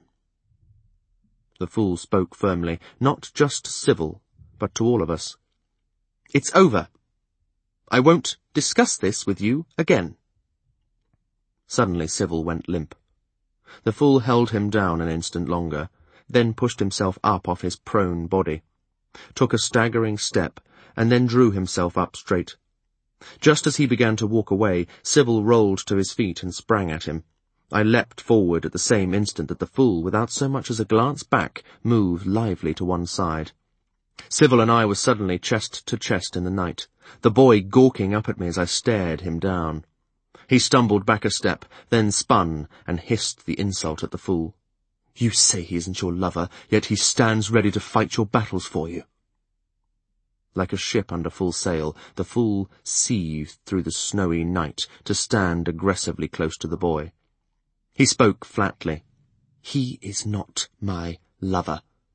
The fool spoke firmly, not just to Sybil, but to all of us. "It's over. I won't discuss this with you again." Suddenly Sybil went limp. The fool held him down an instant longer, then pushed himself up off his prone body, took a staggering step, and then drew himself up straight. Just as he began to walk away, Sybil rolled to his feet and sprang at him. I leapt forward at the same instant that the fool, without so much as a glance back, moved lively to one side. Sybil and I were suddenly chest to chest in the night, the boy gawking up at me as I stared him down. He stumbled back a step, then spun and hissed the insult at the fool. "You say he isn't your lover, yet he stands ready to fight your battles for you." Like a ship under full sail, the fool seethed through the snowy night to stand aggressively close to the boy. He spoke flatly. "He is not my lover.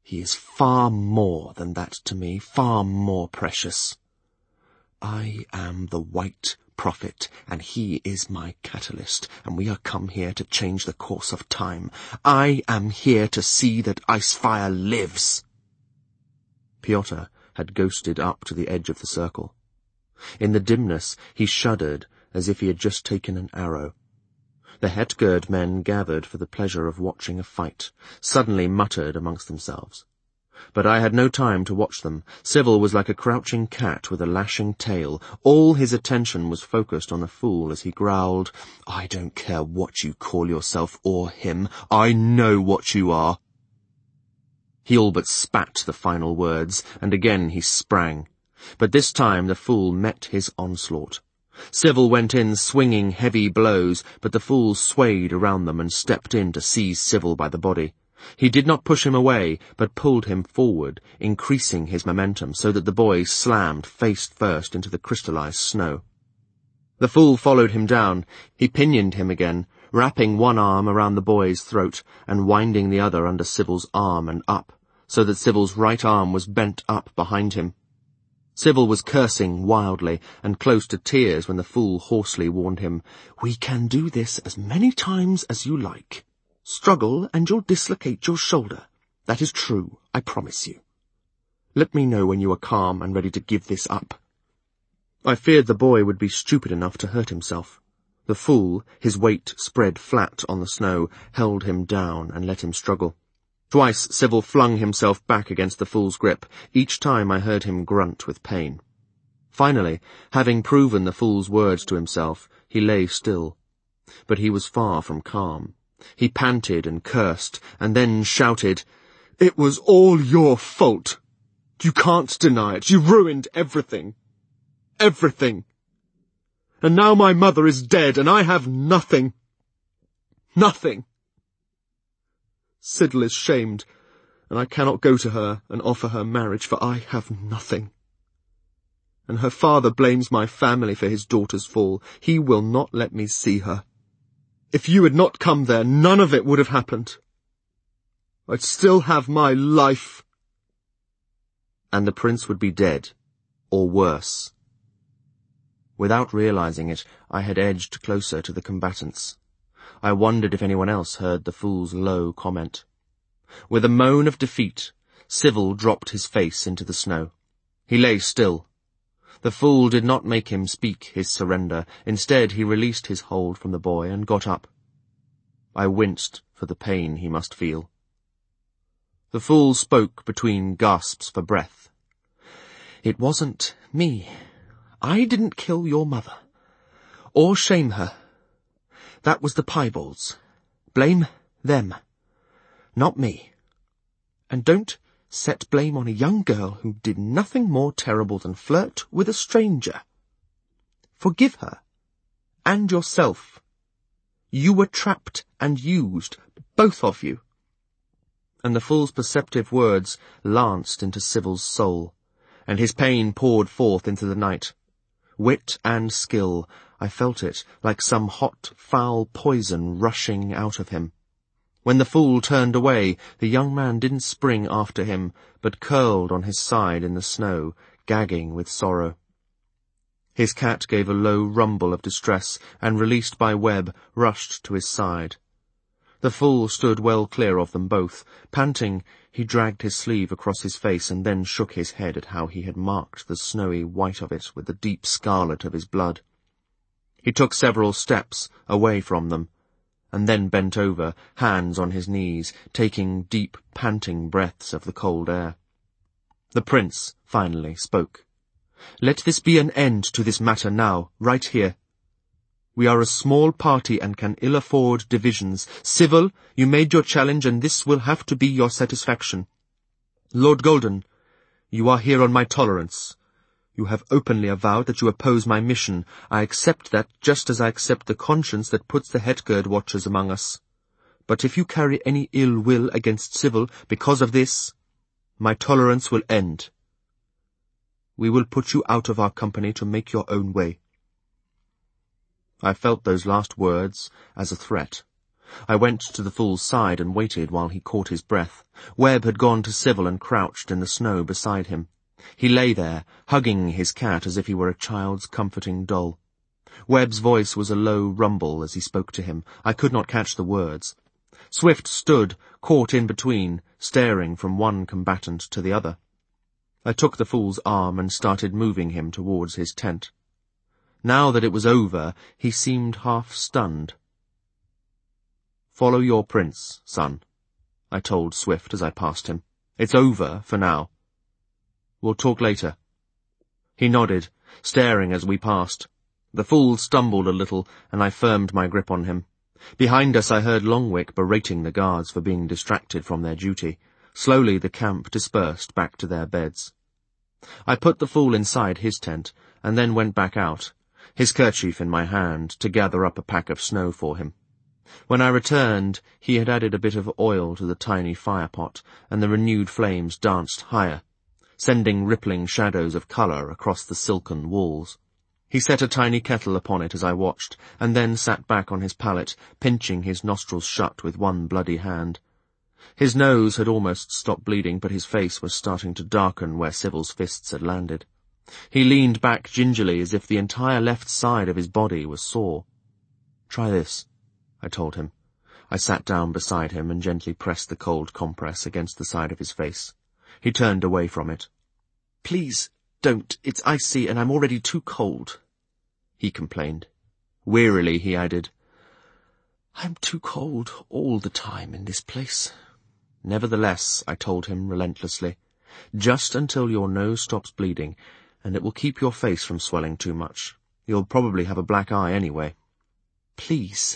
He is far more than that to me, far more precious. I am the White Prophet, and he is my catalyst, and we are come here to change the course of time. I am here to see that Icefire lives." Pyotr had ghosted up to the edge of the circle. In the dimness, he shuddered as if he had just taken an arrow. The Hetgerd men gathered for the pleasure of watching a fight, suddenly muttered amongst themselves. But I had no time to watch them. Civil was like a crouching cat with a lashing tail. All his attention was focused on the fool as he growled, "I don't care what you call yourself or him. I know what you are." He all but spat the final words, and again he sprang. But this time the fool met his onslaught. Civil went in swinging heavy blows, but the fool swayed around them and stepped in to seize Civil by the body. He did not push him away, but pulled him forward, increasing his momentum so that the boy slammed face first into the crystallized snow. The fool followed him down. He pinioned him again, wrapping one arm around the boy's throat and winding the other under Civil's arm and up, so that Civil's right arm was bent up behind him. Civil was cursing wildly and close to tears when the fool hoarsely warned him, "We can do this as many times as you like. Struggle and you'll dislocate your shoulder. That is true, I promise you. Let me know when you are calm and ready to give this up." I feared the boy would be stupid enough to hurt himself. The fool, his weight spread flat on the snow, held him down and let him struggle. Twice Civil flung himself back against the fool's grip. Each time I heard him grunt with pain. Finally, having proven the fool's words to himself, he lay still. But he was far from calm. He panted and cursed, and then shouted, "It was all your fault. You can't deny it. You ruined everything. Everything. And now my mother is dead, and I have nothing. Nothing. Siddle is shamed, and I cannot go to her and offer her marriage, for I have nothing. And her father blames my family for his daughter's fall. He will not let me see her. If you had not come there, none of it would have happened. I'd still have my life." And the prince would be dead, or worse. Without realizing it, I had edged closer to the combatants. I wondered if anyone else heard the fool's low comment. With a moan of defeat, Civil dropped his face into the snow. He lay still. The fool did not make him speak his surrender. Instead, he released his hold from the boy and got up. I winced for the pain he must feel. The fool spoke between gasps for breath. "It wasn't me. I didn't kill your mother, or shame her. That was the piebalds. Blame them, not me. And don't set blame on a young girl who did nothing more terrible than flirt with a stranger. Forgive her, and yourself. You were trapped and used, both of you." And the fool's perceptive words lanced into Civil's soul, and his pain poured forth into the night. Wit and skill, I felt it, like some hot, foul poison rushing out of him. When the fool turned away, the young man didn't spring after him, but curled on his side in the snow, gagging with sorrow. His cat gave a low rumble of distress, and, released by Webb, rushed to his side. The fool stood well clear of them both. Panting, he dragged his sleeve across his face and then shook his head at how he had marked the snowy white of it with the deep scarlet of his blood. He took several steps away from them, and then bent over, hands on his knees, taking deep, panting breaths of the cold air. The prince finally spoke. "Let this be an end to this matter now, right here. We are a small party and can ill afford divisions. Civil, you made your challenge, and this will have to be your satisfaction. Lord Golden, you are here on my tolerance. You have openly avowed that you oppose my mission. I accept that, just as I accept the conscience that puts the Hetgerd watchers among us. But if you carry any ill will against Civil because of this, my tolerance will end. We will put you out of our company to make your own way." I felt those last words as a threat. I went to the fool's side and waited while he caught his breath. Webb had gone to Civil and crouched in the snow beside him. He lay there, hugging his cat as if he were a child's comforting doll. Webb's voice was a low rumble as he spoke to him. I could not catch the words. Swift stood, caught in between, staring from one combatant to the other. I took the fool's arm and started moving him towards his tent. Now that it was over, he seemed half stunned. "Follow your prince, son," I told Swift as I passed him. "It's over for now. We'll talk later." He nodded, staring as we passed. The fool stumbled a little, and I firmed my grip on him. Behind us I heard Longwick berating the guards for being distracted from their duty. Slowly the camp dispersed back to their beds. I put the fool inside his tent, and then went back out, his kerchief in my hand, to gather up a pack of snow for him. When I returned, he had added a bit of oil to the tiny firepot, and the renewed flames danced higher, sending rippling shadows of colour across the silken walls. He set a tiny kettle upon it as I watched, and then sat back on his pallet, pinching his nostrils shut with one bloody hand. His nose had almost stopped bleeding, but his face was starting to darken where Civil's fists had landed. He leaned back gingerly as if the entire left side of his body was sore. "Try this," I told him. I sat down beside him and gently pressed the cold compress against the side of his face. He turned away from it. "Please, don't. It's icy and I'm already too cold," he complained. Wearily he added, "I'm too cold all the time in this place." "Nevertheless," I told him relentlessly, "just until your nose stops bleeding, and it will keep your face from swelling too much. You'll probably have a black eye anyway." "Please,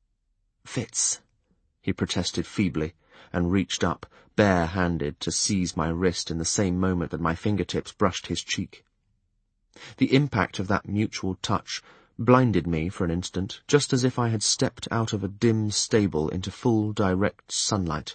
Fitz," he protested feebly, and reached up, bare-handed, to seize my wrist in the same moment that my fingertips brushed his cheek. The impact of that mutual touch blinded me for an instant, just as if I had stepped out of a dim stable into full direct sunlight.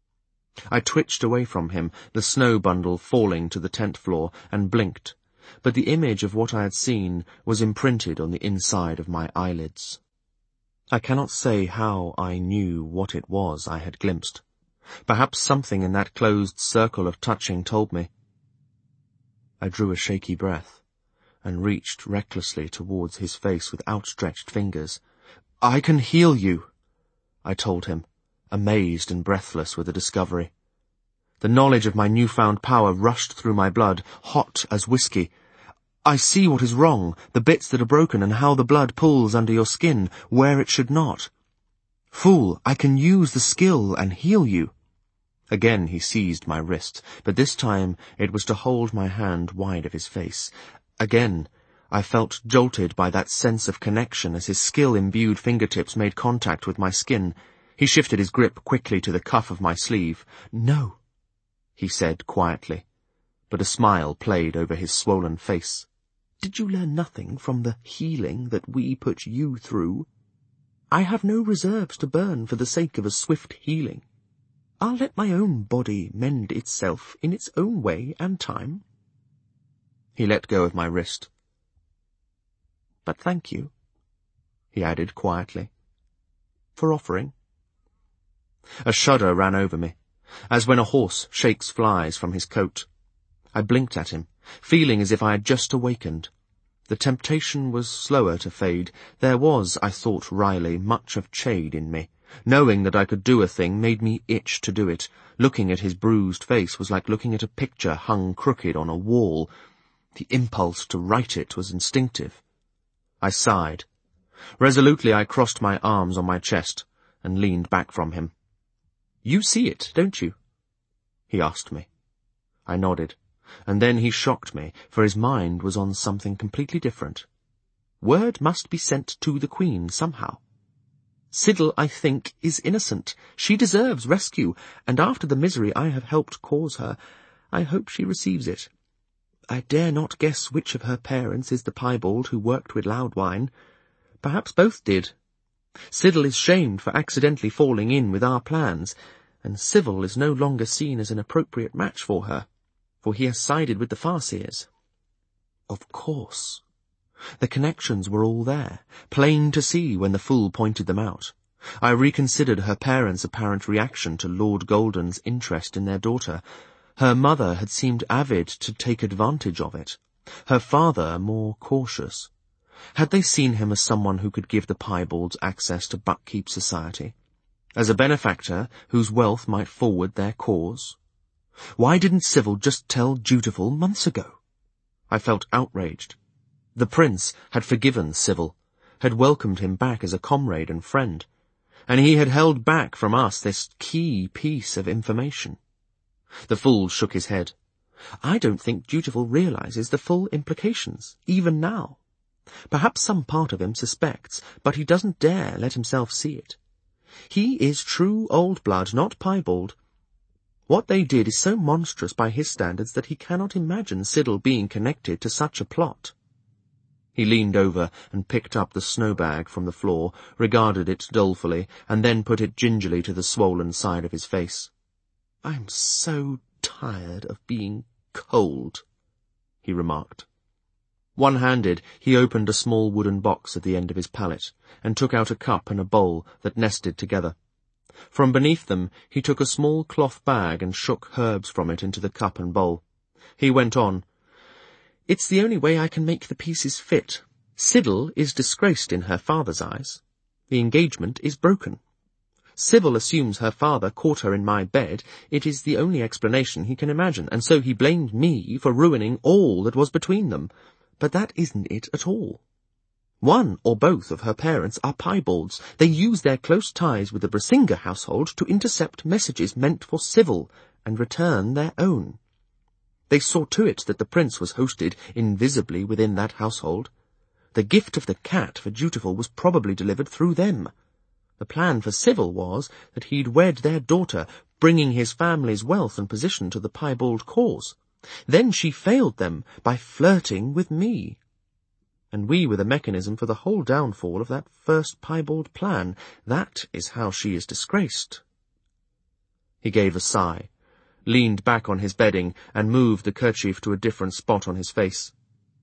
I twitched away from him, the snow bundle falling to the tent floor, and blinked, but the image of what I had seen was imprinted on the inside of my eyelids. I cannot say how I knew what it was I had glimpsed. Perhaps something in that closed circle of touching told me. I drew a shaky breath, and reached recklessly towards his face with outstretched fingers. "I can heal you," I told him, amazed and breathless with the discovery. The knowledge of my newfound power rushed through my blood, hot as whiskey. "I see what is wrong, the bits that are broken, and how the blood pools under your skin, where it should not. Fool, I can use the skill and heal you." Again he seized my wrist, but this time it was to hold my hand wide of his face. Again I felt jolted by that sense of connection as his skill-imbued fingertips made contact with my skin. He shifted his grip quickly to the cuff of my sleeve. "No," he said quietly, but a smile played over his swollen face. "Did you learn nothing from the healing that we put you through? I have no reserves to burn for the sake of a swift healing. I'll let my own body mend itself in its own way and time." He let go of my wrist. "But thank you," he added quietly, "for offering." A shudder ran over me, as when a horse shakes flies from his coat. I blinked at him, feeling as if I had just awakened. The temptation was slower to fade. There was, I thought wryly, much of Chade in me. Knowing that I could do a thing made me itch to do it. Looking at his bruised face was like looking at a picture hung crooked on a wall. The impulse to right it was instinctive. I sighed. Resolutely I crossed my arms on my chest and leaned back from him. "You see it, don't you?" he asked me. I nodded, and then he shocked me, for his mind was on something completely different. "Word must be sent to the Queen somehow. Siddle, I think, is innocent. She deserves rescue, and after the misery I have helped cause her, I hope she receives it. I dare not guess which of her parents is the piebald who worked with Loudwine. Perhaps both did. Siddle is shamed for accidentally falling in with our plans, and Civil is no longer seen as an appropriate match for her, for he has sided with the Farseers." Of course. The connections were all there, plain to see when the fool pointed them out. I reconsidered her parents' apparent reaction to Lord Golden's interest in their daughter. Her mother had seemed avid to take advantage of it, her father more cautious. Had they seen him as someone who could give the piebalds access to Buckkeep society? As a benefactor whose wealth might forward their cause? Why didn't Sybil just tell Dutiful months ago? I felt outraged. The prince had forgiven Sybil, had welcomed him back as a comrade and friend, and he had held back from us this key piece of information. The fool shook his head. I don't think Dutiful realizes the full implications, even now. Perhaps some part of him suspects, but he doesn't dare let himself see it. He is true old blood, not piebald. What they did is so monstrous by his standards that he cannot imagine Sybil being connected to such a plot. He leaned over and picked up the snowbag from the floor, regarded it dolefully, and then put it gingerly to the swollen side of his face. "I'm so tired of being cold," he remarked. One-handed, he opened a small wooden box at the end of his pallet, and took out a cup and a bowl that nested together. From beneath them, he took a small cloth bag and shook herbs from it into the cup and bowl. He went on, "It's the only way I can make the pieces fit. Sybil is disgraced in her father's eyes. The engagement is broken. Sybil assumes her father caught her in my bed. It is the only explanation he can imagine, and so he blamed me for ruining all that was between them. But that isn't it at all. One or both of her parents are piebalds. They use their close ties with the Brassinger household to intercept messages meant for Sybil and return their own. They saw to it that the prince was hosted invisibly within that household. The gift of the cat for Dutiful was probably delivered through them. The plan for Sybil was that he'd wed their daughter, bringing his family's wealth and position to the piebald cause. Then she failed them by flirting with me. And we were the mechanism for the whole downfall of that first piebald plan. That is how she is disgraced." He gave a sigh, leaned back on his bedding, and moved the kerchief to a different spot on his face.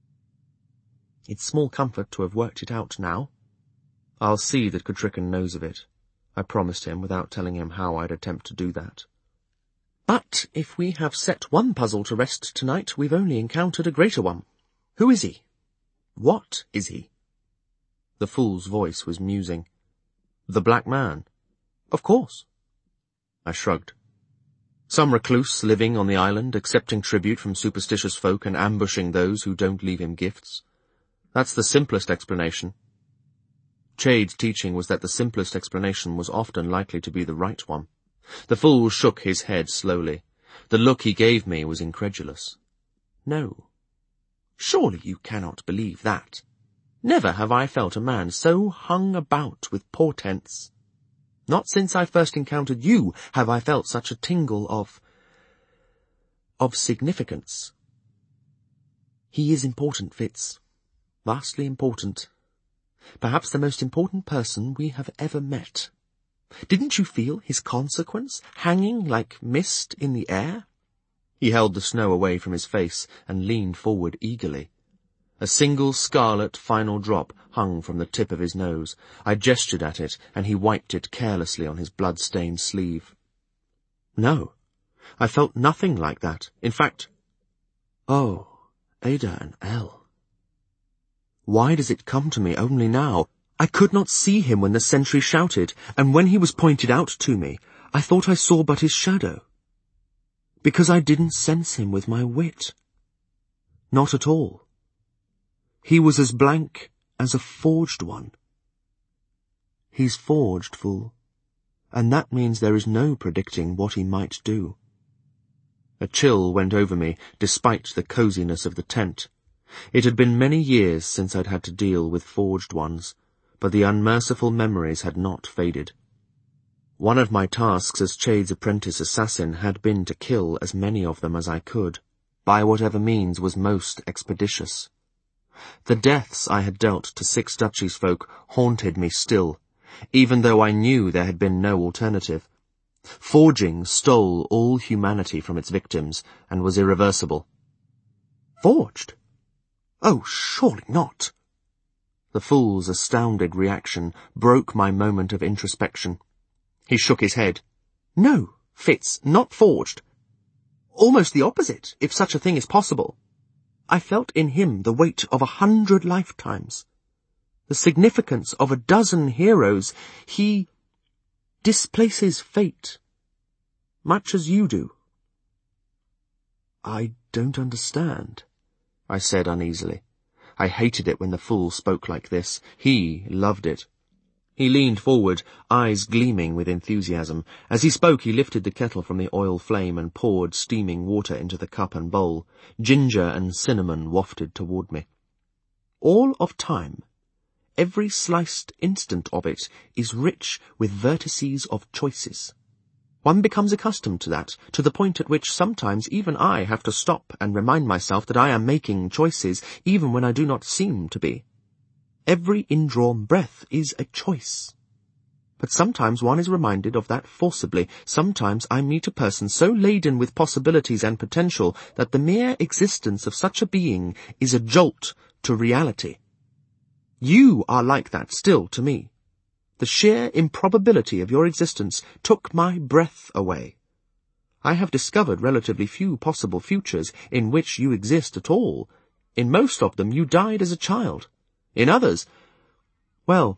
"It's small comfort to have worked it out now. I'll see that Cattrickan knows of it," I promised him, without telling him how I'd attempt to do that. "But if we have set one puzzle to rest tonight, we've only encountered a greater one. Who is he? What is he?" The fool's voice was musing. "The Black Man?" "Of course." I shrugged. "Some recluse living on the island, accepting tribute from superstitious folk and ambushing those who don't leave him gifts. That's the simplest explanation." Chade's teaching was that the simplest explanation was often likely to be the right one. The fool shook his head slowly. The look he gave me was incredulous. "No. Surely you cannot believe that. Never have I felt a man so hung about with portents. Not since I first encountered you have I felt such a tingle of significance. He is important, Fitz. Vastly important. Perhaps the most important person we have ever met. Didn't you feel his consequence hanging like mist in the air?" He held the snow away from his face and leaned forward eagerly. A single scarlet final drop hung from the tip of his nose. I gestured at it, and he wiped it carelessly on his blood-stained sleeve. "No, I felt nothing like that. In fact—" "Oh, Ada and Elle. Why does it come to me only now? I could not see him when the sentry shouted, and when he was pointed out to me, I thought I saw but his shadow. Because I didn't sense him with my wit. Not at all. He was as blank as a forged one. He's forged, fool, and that means there is no predicting what he might do." A chill went over me, despite the coziness of the tent. It had been many years since I'd had to deal with forged ones, but the unmerciful memories had not faded. One of my tasks as Chade's apprentice assassin had been to kill as many of them as I could, by whatever means was most expeditious. The deaths I had dealt to 6 Duchies folk haunted me still, even though I knew there had been no alternative. Forging stole all humanity from its victims, and was irreversible. "Forged? Oh, surely not." The fool's astounded reaction broke my moment of introspection. He shook his head. "No, Fitz, not forged. Almost the opposite, if such a thing is possible. I felt in him the weight of 100 lifetimes. The significance of 12 heroes. He displaces fate, much as you do." "I don't understand," I said uneasily. I hated it when the fool spoke like this. He loved it. He leaned forward, eyes gleaming with enthusiasm. As he spoke, he lifted the kettle from the oil flame and poured steaming water into the cup and bowl. Ginger and cinnamon wafted toward me. "All of time, every sliced instant of it, is rich with vertices of choices. One becomes accustomed to that, to the point at which sometimes even I have to stop and remind myself that I am making choices, even when I do not seem to be. Every indrawn breath is a choice. But sometimes one is reminded of that forcibly. Sometimes I meet a person so laden with possibilities and potential that the mere existence of such a being is a jolt to reality. You are like that still to me. The sheer improbability of your existence took my breath away. I have discovered relatively few possible futures in which you exist at all. In most of them you died as a child. In others, well,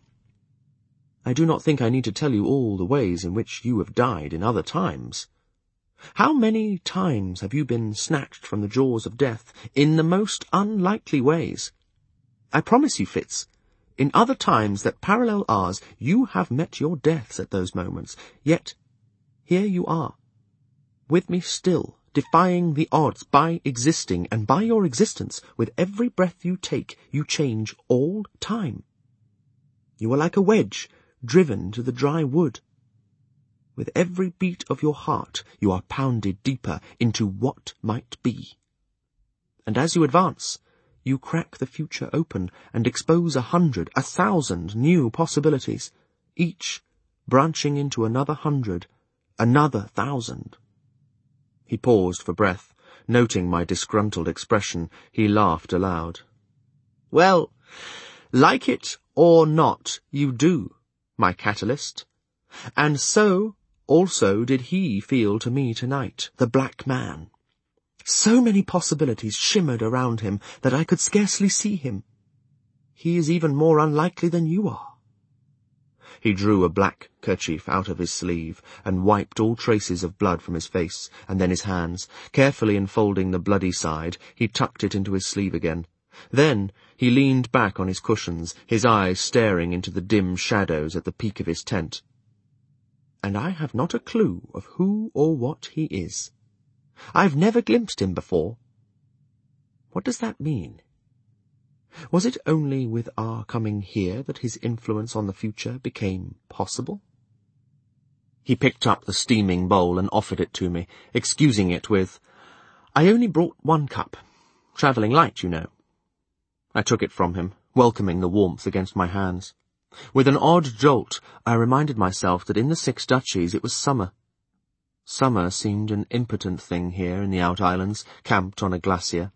I do not think I need to tell you all the ways in which you have died in other times. How many times have you been snatched from the jaws of death in the most unlikely ways? I promise you, Fitz, in other times that parallel ours, you have met your deaths at those moments. Yet, here you are, with me still, defying the odds by existing, and by your existence, with every breath you take, you change all time. You are like a wedge driven to the dry wood. With every beat of your heart, you are pounded deeper into what might be. And as you advance, you crack the future open and expose 100, 1,000 new possibilities, each branching into another 100, another 1,000. He paused for breath. Noting my disgruntled expression, he laughed aloud. "Well, like it or not, you do, my catalyst. And so also did he feel to me tonight, the Black Man. So many possibilities shimmered around him that I could scarcely see him. He is even more unlikely than you are." He drew a black kerchief out of his sleeve and wiped all traces of blood from his face, and then his hands. Carefully enfolding the bloody side, he tucked it into his sleeve again. Then he leaned back on his cushions, his eyes staring into the dim shadows at the peak of his tent. "And I have not a clue of who or what he is. I've never glimpsed him before. What does that mean? Was it only with our coming here that his influence on the future became possible?" He picked up the steaming bowl and offered it to me, excusing it with, "I only brought 1 cup. Travelling light, you know." I took it from him, welcoming the warmth against my hands. With an odd jolt, I reminded myself that in the 6 duchies it was summer. Summer seemed an impotent thing here in the Out Islands, camped on a glacier.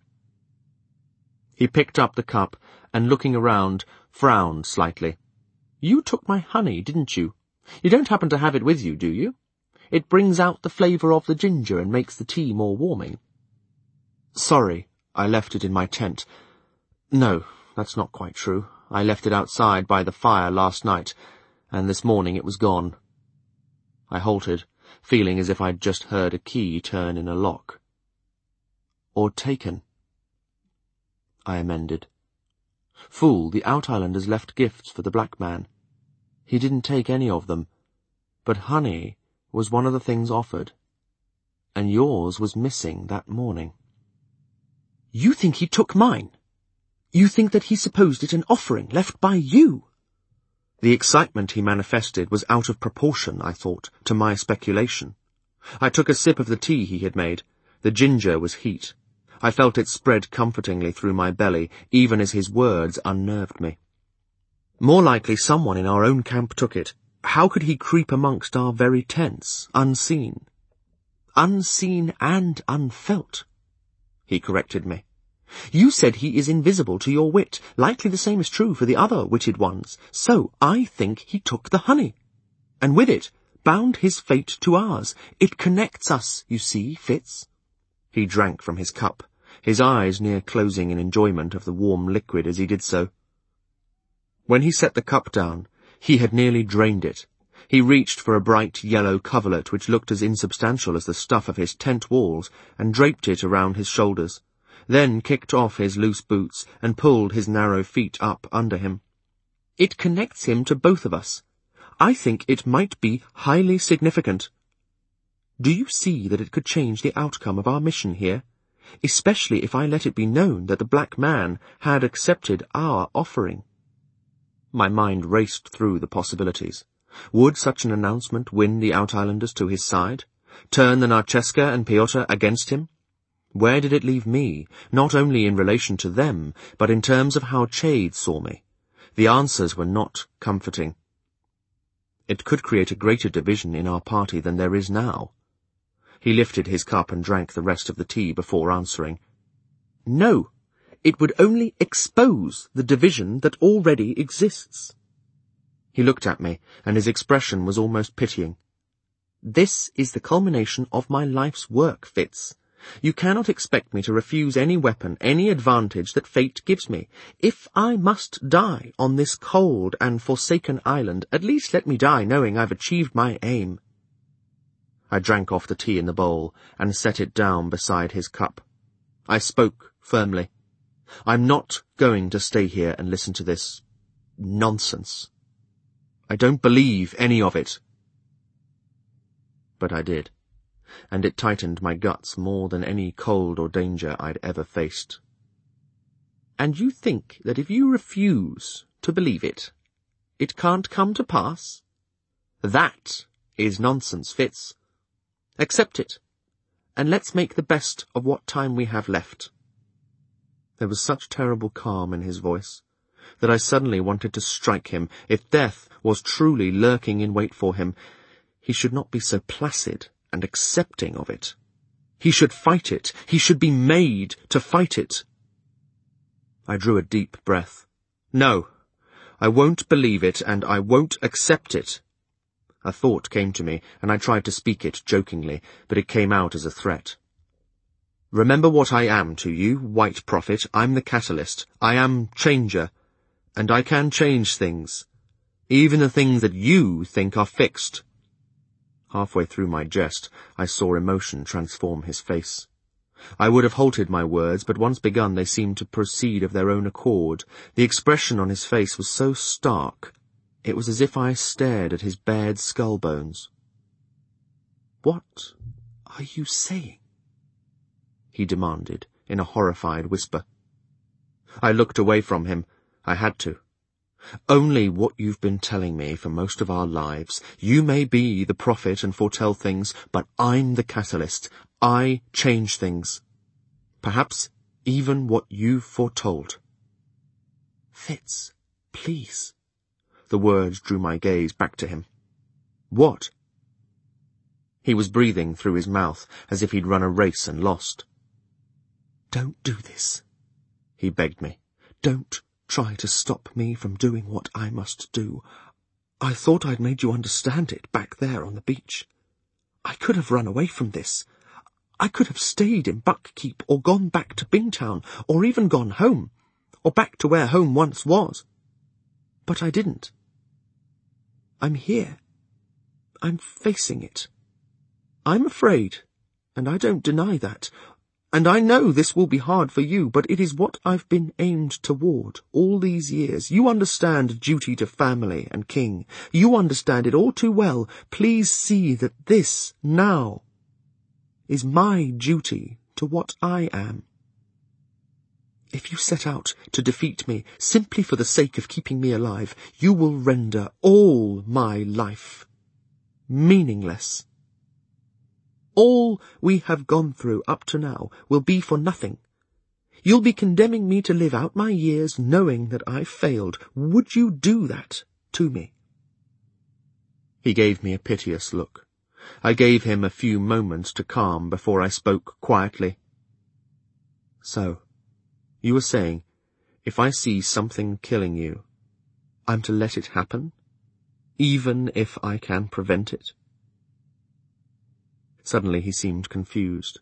He picked up the cup and, looking around, frowned slightly. "You took my honey, didn't you? You don't happen to have it with you, do you? It brings out the flavour of the ginger and makes the tea more warming." "Sorry, I left it in my tent. No, that's not quite true. I left it outside by the fire last night, and this morning it was gone." I halted, feeling as if I'd just heard a key turn in a lock. "Or taken," I amended. "Fool, the Out Islanders left gifts for the Black Man. He didn't take any of them, but honey was one of the things offered, and yours was missing that morning." "You think he took mine? You think that he supposed it an offering left by you?" The excitement he manifested was out of proportion, I thought, to my speculation. I took a sip of the tea he had made. The ginger was heat. I felt it spread comfortingly through my belly, even as his words unnerved me. More likely someone in our own camp took it. How could he creep amongst our very tents, unseen? Unseen and unfelt, he corrected me. You said he is invisible to your wit. Likely the same is true for the other witted ones. So I think he took the honey, and with it bound his fate to ours. It connects us, you see, Fitz." He drank from his cup, his eyes near closing in enjoyment of the warm liquid as he did so. When he set the cup down, he had nearly drained it. He reached for a bright yellow coverlet which looked as insubstantial as the stuff of his tent walls, and draped it around his shoulders, then kicked off his loose boots and pulled his narrow feet up under him. "It connects him to both of us. I think it might be highly significant. Do you see that it could change the outcome of our mission here, especially if I let it be known that the black man had accepted our offering?" My mind raced through the possibilities. Would such an announcement win the Out-Islanders to his side? Turn the Narcheska and Pyotr against him? Where did it leave me, not only in relation to them, but in terms of how Chade saw me? The answers were not comforting. It could create a greater division in our party than there is now. He lifted his cup and drank the rest of the tea before answering. "No, it would only expose the division that already exists." He looked at me, and his expression was almost pitying. "This is the culmination of my life's work, Fitz. You cannot expect me to refuse any weapon, any advantage that fate gives me. If I must die on this cold and forsaken island, at least let me die knowing I've achieved my aim." I drank off the tea in the bowl and set it down beside his cup. I spoke firmly. "I'm not going to stay here and listen to this nonsense. I don't believe any of it." But I did, and it tightened my guts more than any cold or danger I'd ever faced. "And you think that if you refuse to believe it, it can't come to pass? That is nonsense, Fitz. Accept it, and let's make the best of what time we have left." There was such terrible calm in his voice that I suddenly wanted to strike him. If death was truly lurking in wait for him, he should not be so placid and accepting of it. He should fight it. He should be made to fight it. I drew a deep breath. "No, I won't believe it, and I won't accept it." A thought came to me, and I tried to speak it jokingly, but it came out as a threat. "Remember what I am to you, White Prophet. I'm the catalyst. I am changer, and I can change things, even the things that you think are fixed." Halfway through my jest, I saw emotion transform his face. I would have halted my words, but once begun they seemed to proceed of their own accord. The expression on his face was so stark, it was as if I stared at his bared skull bones. "What are you saying?" he demanded in a horrified whisper. I looked away from him. I had to. "Only what you've been telling me for most of our lives. You may be the prophet and foretell things, but I'm the catalyst. I change things. Perhaps even what you've foretold." "Fitz, please." The words drew my gaze back to him. "What?" He was breathing through his mouth as if he'd run a race and lost. "Don't do this," he begged me. "Don't try to stop me from doing what I must do. I thought I'd made you understand it back there on the beach. I could have run away from this. I could have stayed in Buckkeep, or gone back to Bingtown, or even gone home, or back to where home once was. But I didn't. I'm here. I'm facing it. I'm afraid, and I don't deny that. And I know this will be hard for you, but it is what I've been aimed toward all these years. You understand duty to family and king. You understand it all too well. Please see that this, now, is my duty to what I am. If you set out to defeat me simply for the sake of keeping me alive, you will render all my life meaningless. All we have gone through up to now will be for nothing. You'll be condemning me to live out my years knowing that I failed. Would you do that to me?" He gave me a piteous look. I gave him a few moments to calm before I spoke quietly. "So, You were saying, if I see something killing you, I'm to let it happen, even if I can prevent it? Suddenly he seemed confused.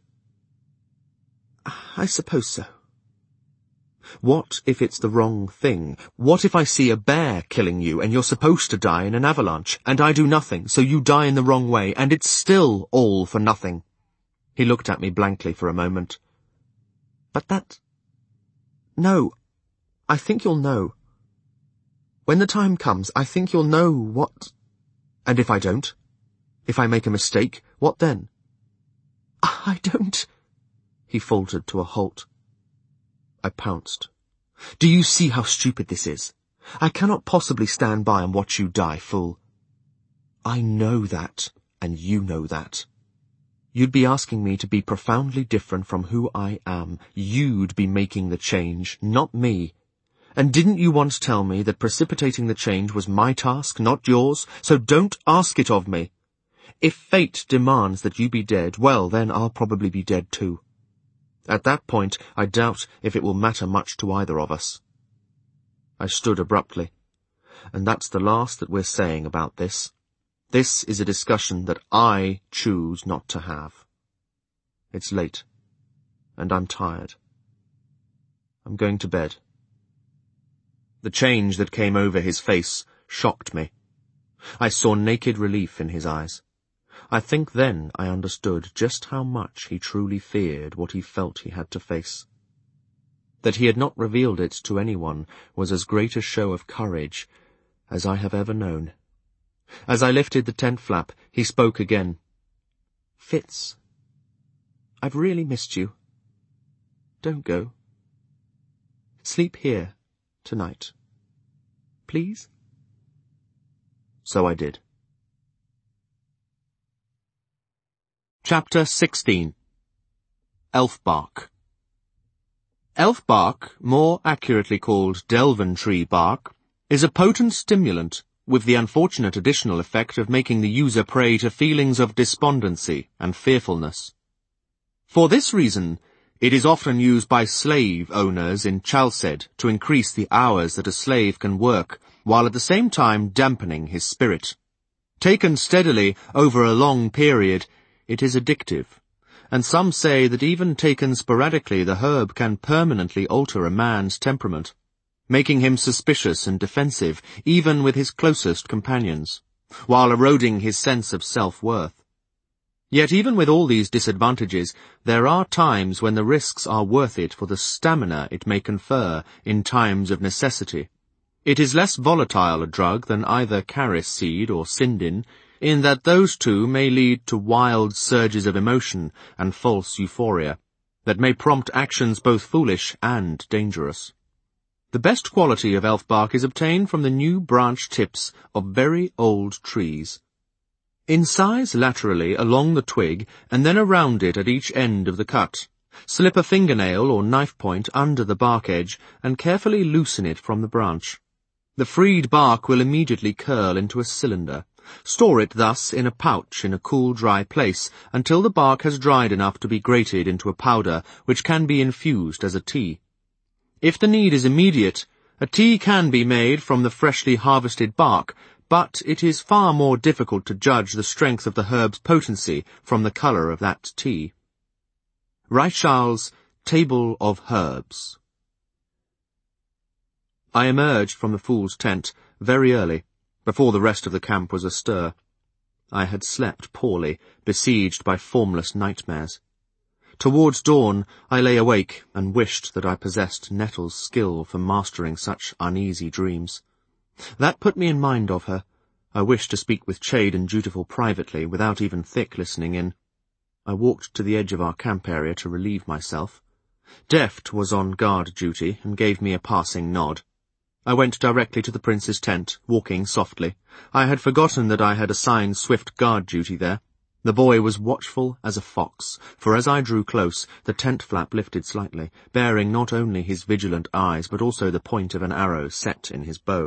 I suppose so. What if it's the wrong thing? What if I see a bear killing you and you're supposed to die in an avalanche, and I do nothing, so you die in the wrong way, and it's still all for nothing? He looked at me blankly for a moment. But that... No, I think you'll know. When the time comes, I think you'll know what... And if I don't? If I make a mistake, what then? I don't... He faltered to a halt. I pounced. Do you see how stupid this is? I cannot possibly stand by and watch you die, fool. I know that, and you know that. You'd be asking me to be profoundly different from who I am. You'd be making the change, not me. And didn't you once tell me that precipitating the change was my task, not yours? So don't ask it of me. If fate demands that you be dead, well, then I'll probably be dead too. At that point, I doubt if it will matter much to either of us. I stood abruptly. And that's the last that we're saying about this. This is a discussion that I choose not to have. It's late, and I'm tired. I'm going to bed. The change that came over his face shocked me. I saw naked relief in his eyes. I think then I understood just how much he truly feared what he felt he had to face. That he had not revealed it to anyone was as great a show of courage as I have ever known. As I lifted the tent flap, he spoke again. Fitz, I've really missed you. Don't go. Sleep here tonight. Please? So I did. Chapter 16. Elf-bark. Elf-bark, more accurately called Delventree bark, is a potent stimulant, with the unfortunate additional effect of making the user prey to feelings of despondency and fearfulness. For this reason, it is often used by slave owners in Chalced to increase the hours that a slave can work, while at the same time dampening his spirit. Taken steadily over a long period, it is addictive, and some say that even taken sporadically the herb can permanently alter a man's temperament, making him suspicious and defensive even with his closest companions, while eroding his sense of self-worth. Yet even with all these disadvantages, there are times when the risks are worth it for the stamina it may confer in times of necessity. It is less volatile a drug than either caris seed or sindin, in that those two may lead to wild surges of emotion and false euphoria, that may prompt actions both foolish and dangerous. The best quality of elf-bark is obtained from the new branch tips of very old trees. Incise laterally along the twig, and then around it at each end of the cut. Slip a fingernail or knife point under the bark edge, and carefully loosen it from the branch. The freed bark will immediately curl into a cylinder. Store it thus in a pouch in a cool, dry place until the bark has dried enough to be grated into a powder which can be infused as a tea. If the need is immediate, a tea can be made from the freshly harvested bark, but it is far more difficult to judge the strength of the herb's potency from the colour of that tea. Reichal's Table of Herbs. I emerged from the fool's tent very early, before the rest of the camp was astir. I had slept poorly, besieged by formless nightmares. Towards dawn, I lay awake and wished that I possessed Nettle's skill for mastering such uneasy dreams. That put me in mind of her. I wished to speak with Chade and Dutiful privately, without even Thick listening in. I walked to the edge of our camp area to relieve myself. Deft was on guard duty and gave me a passing nod. I went directly to the prince's tent, walking softly. I had forgotten that I had assigned swift guard duty there. The boy was watchful as a fox, for as I drew close, the tent flap lifted slightly, bearing not only his vigilant eyes, but also the point of an arrow set in his bow.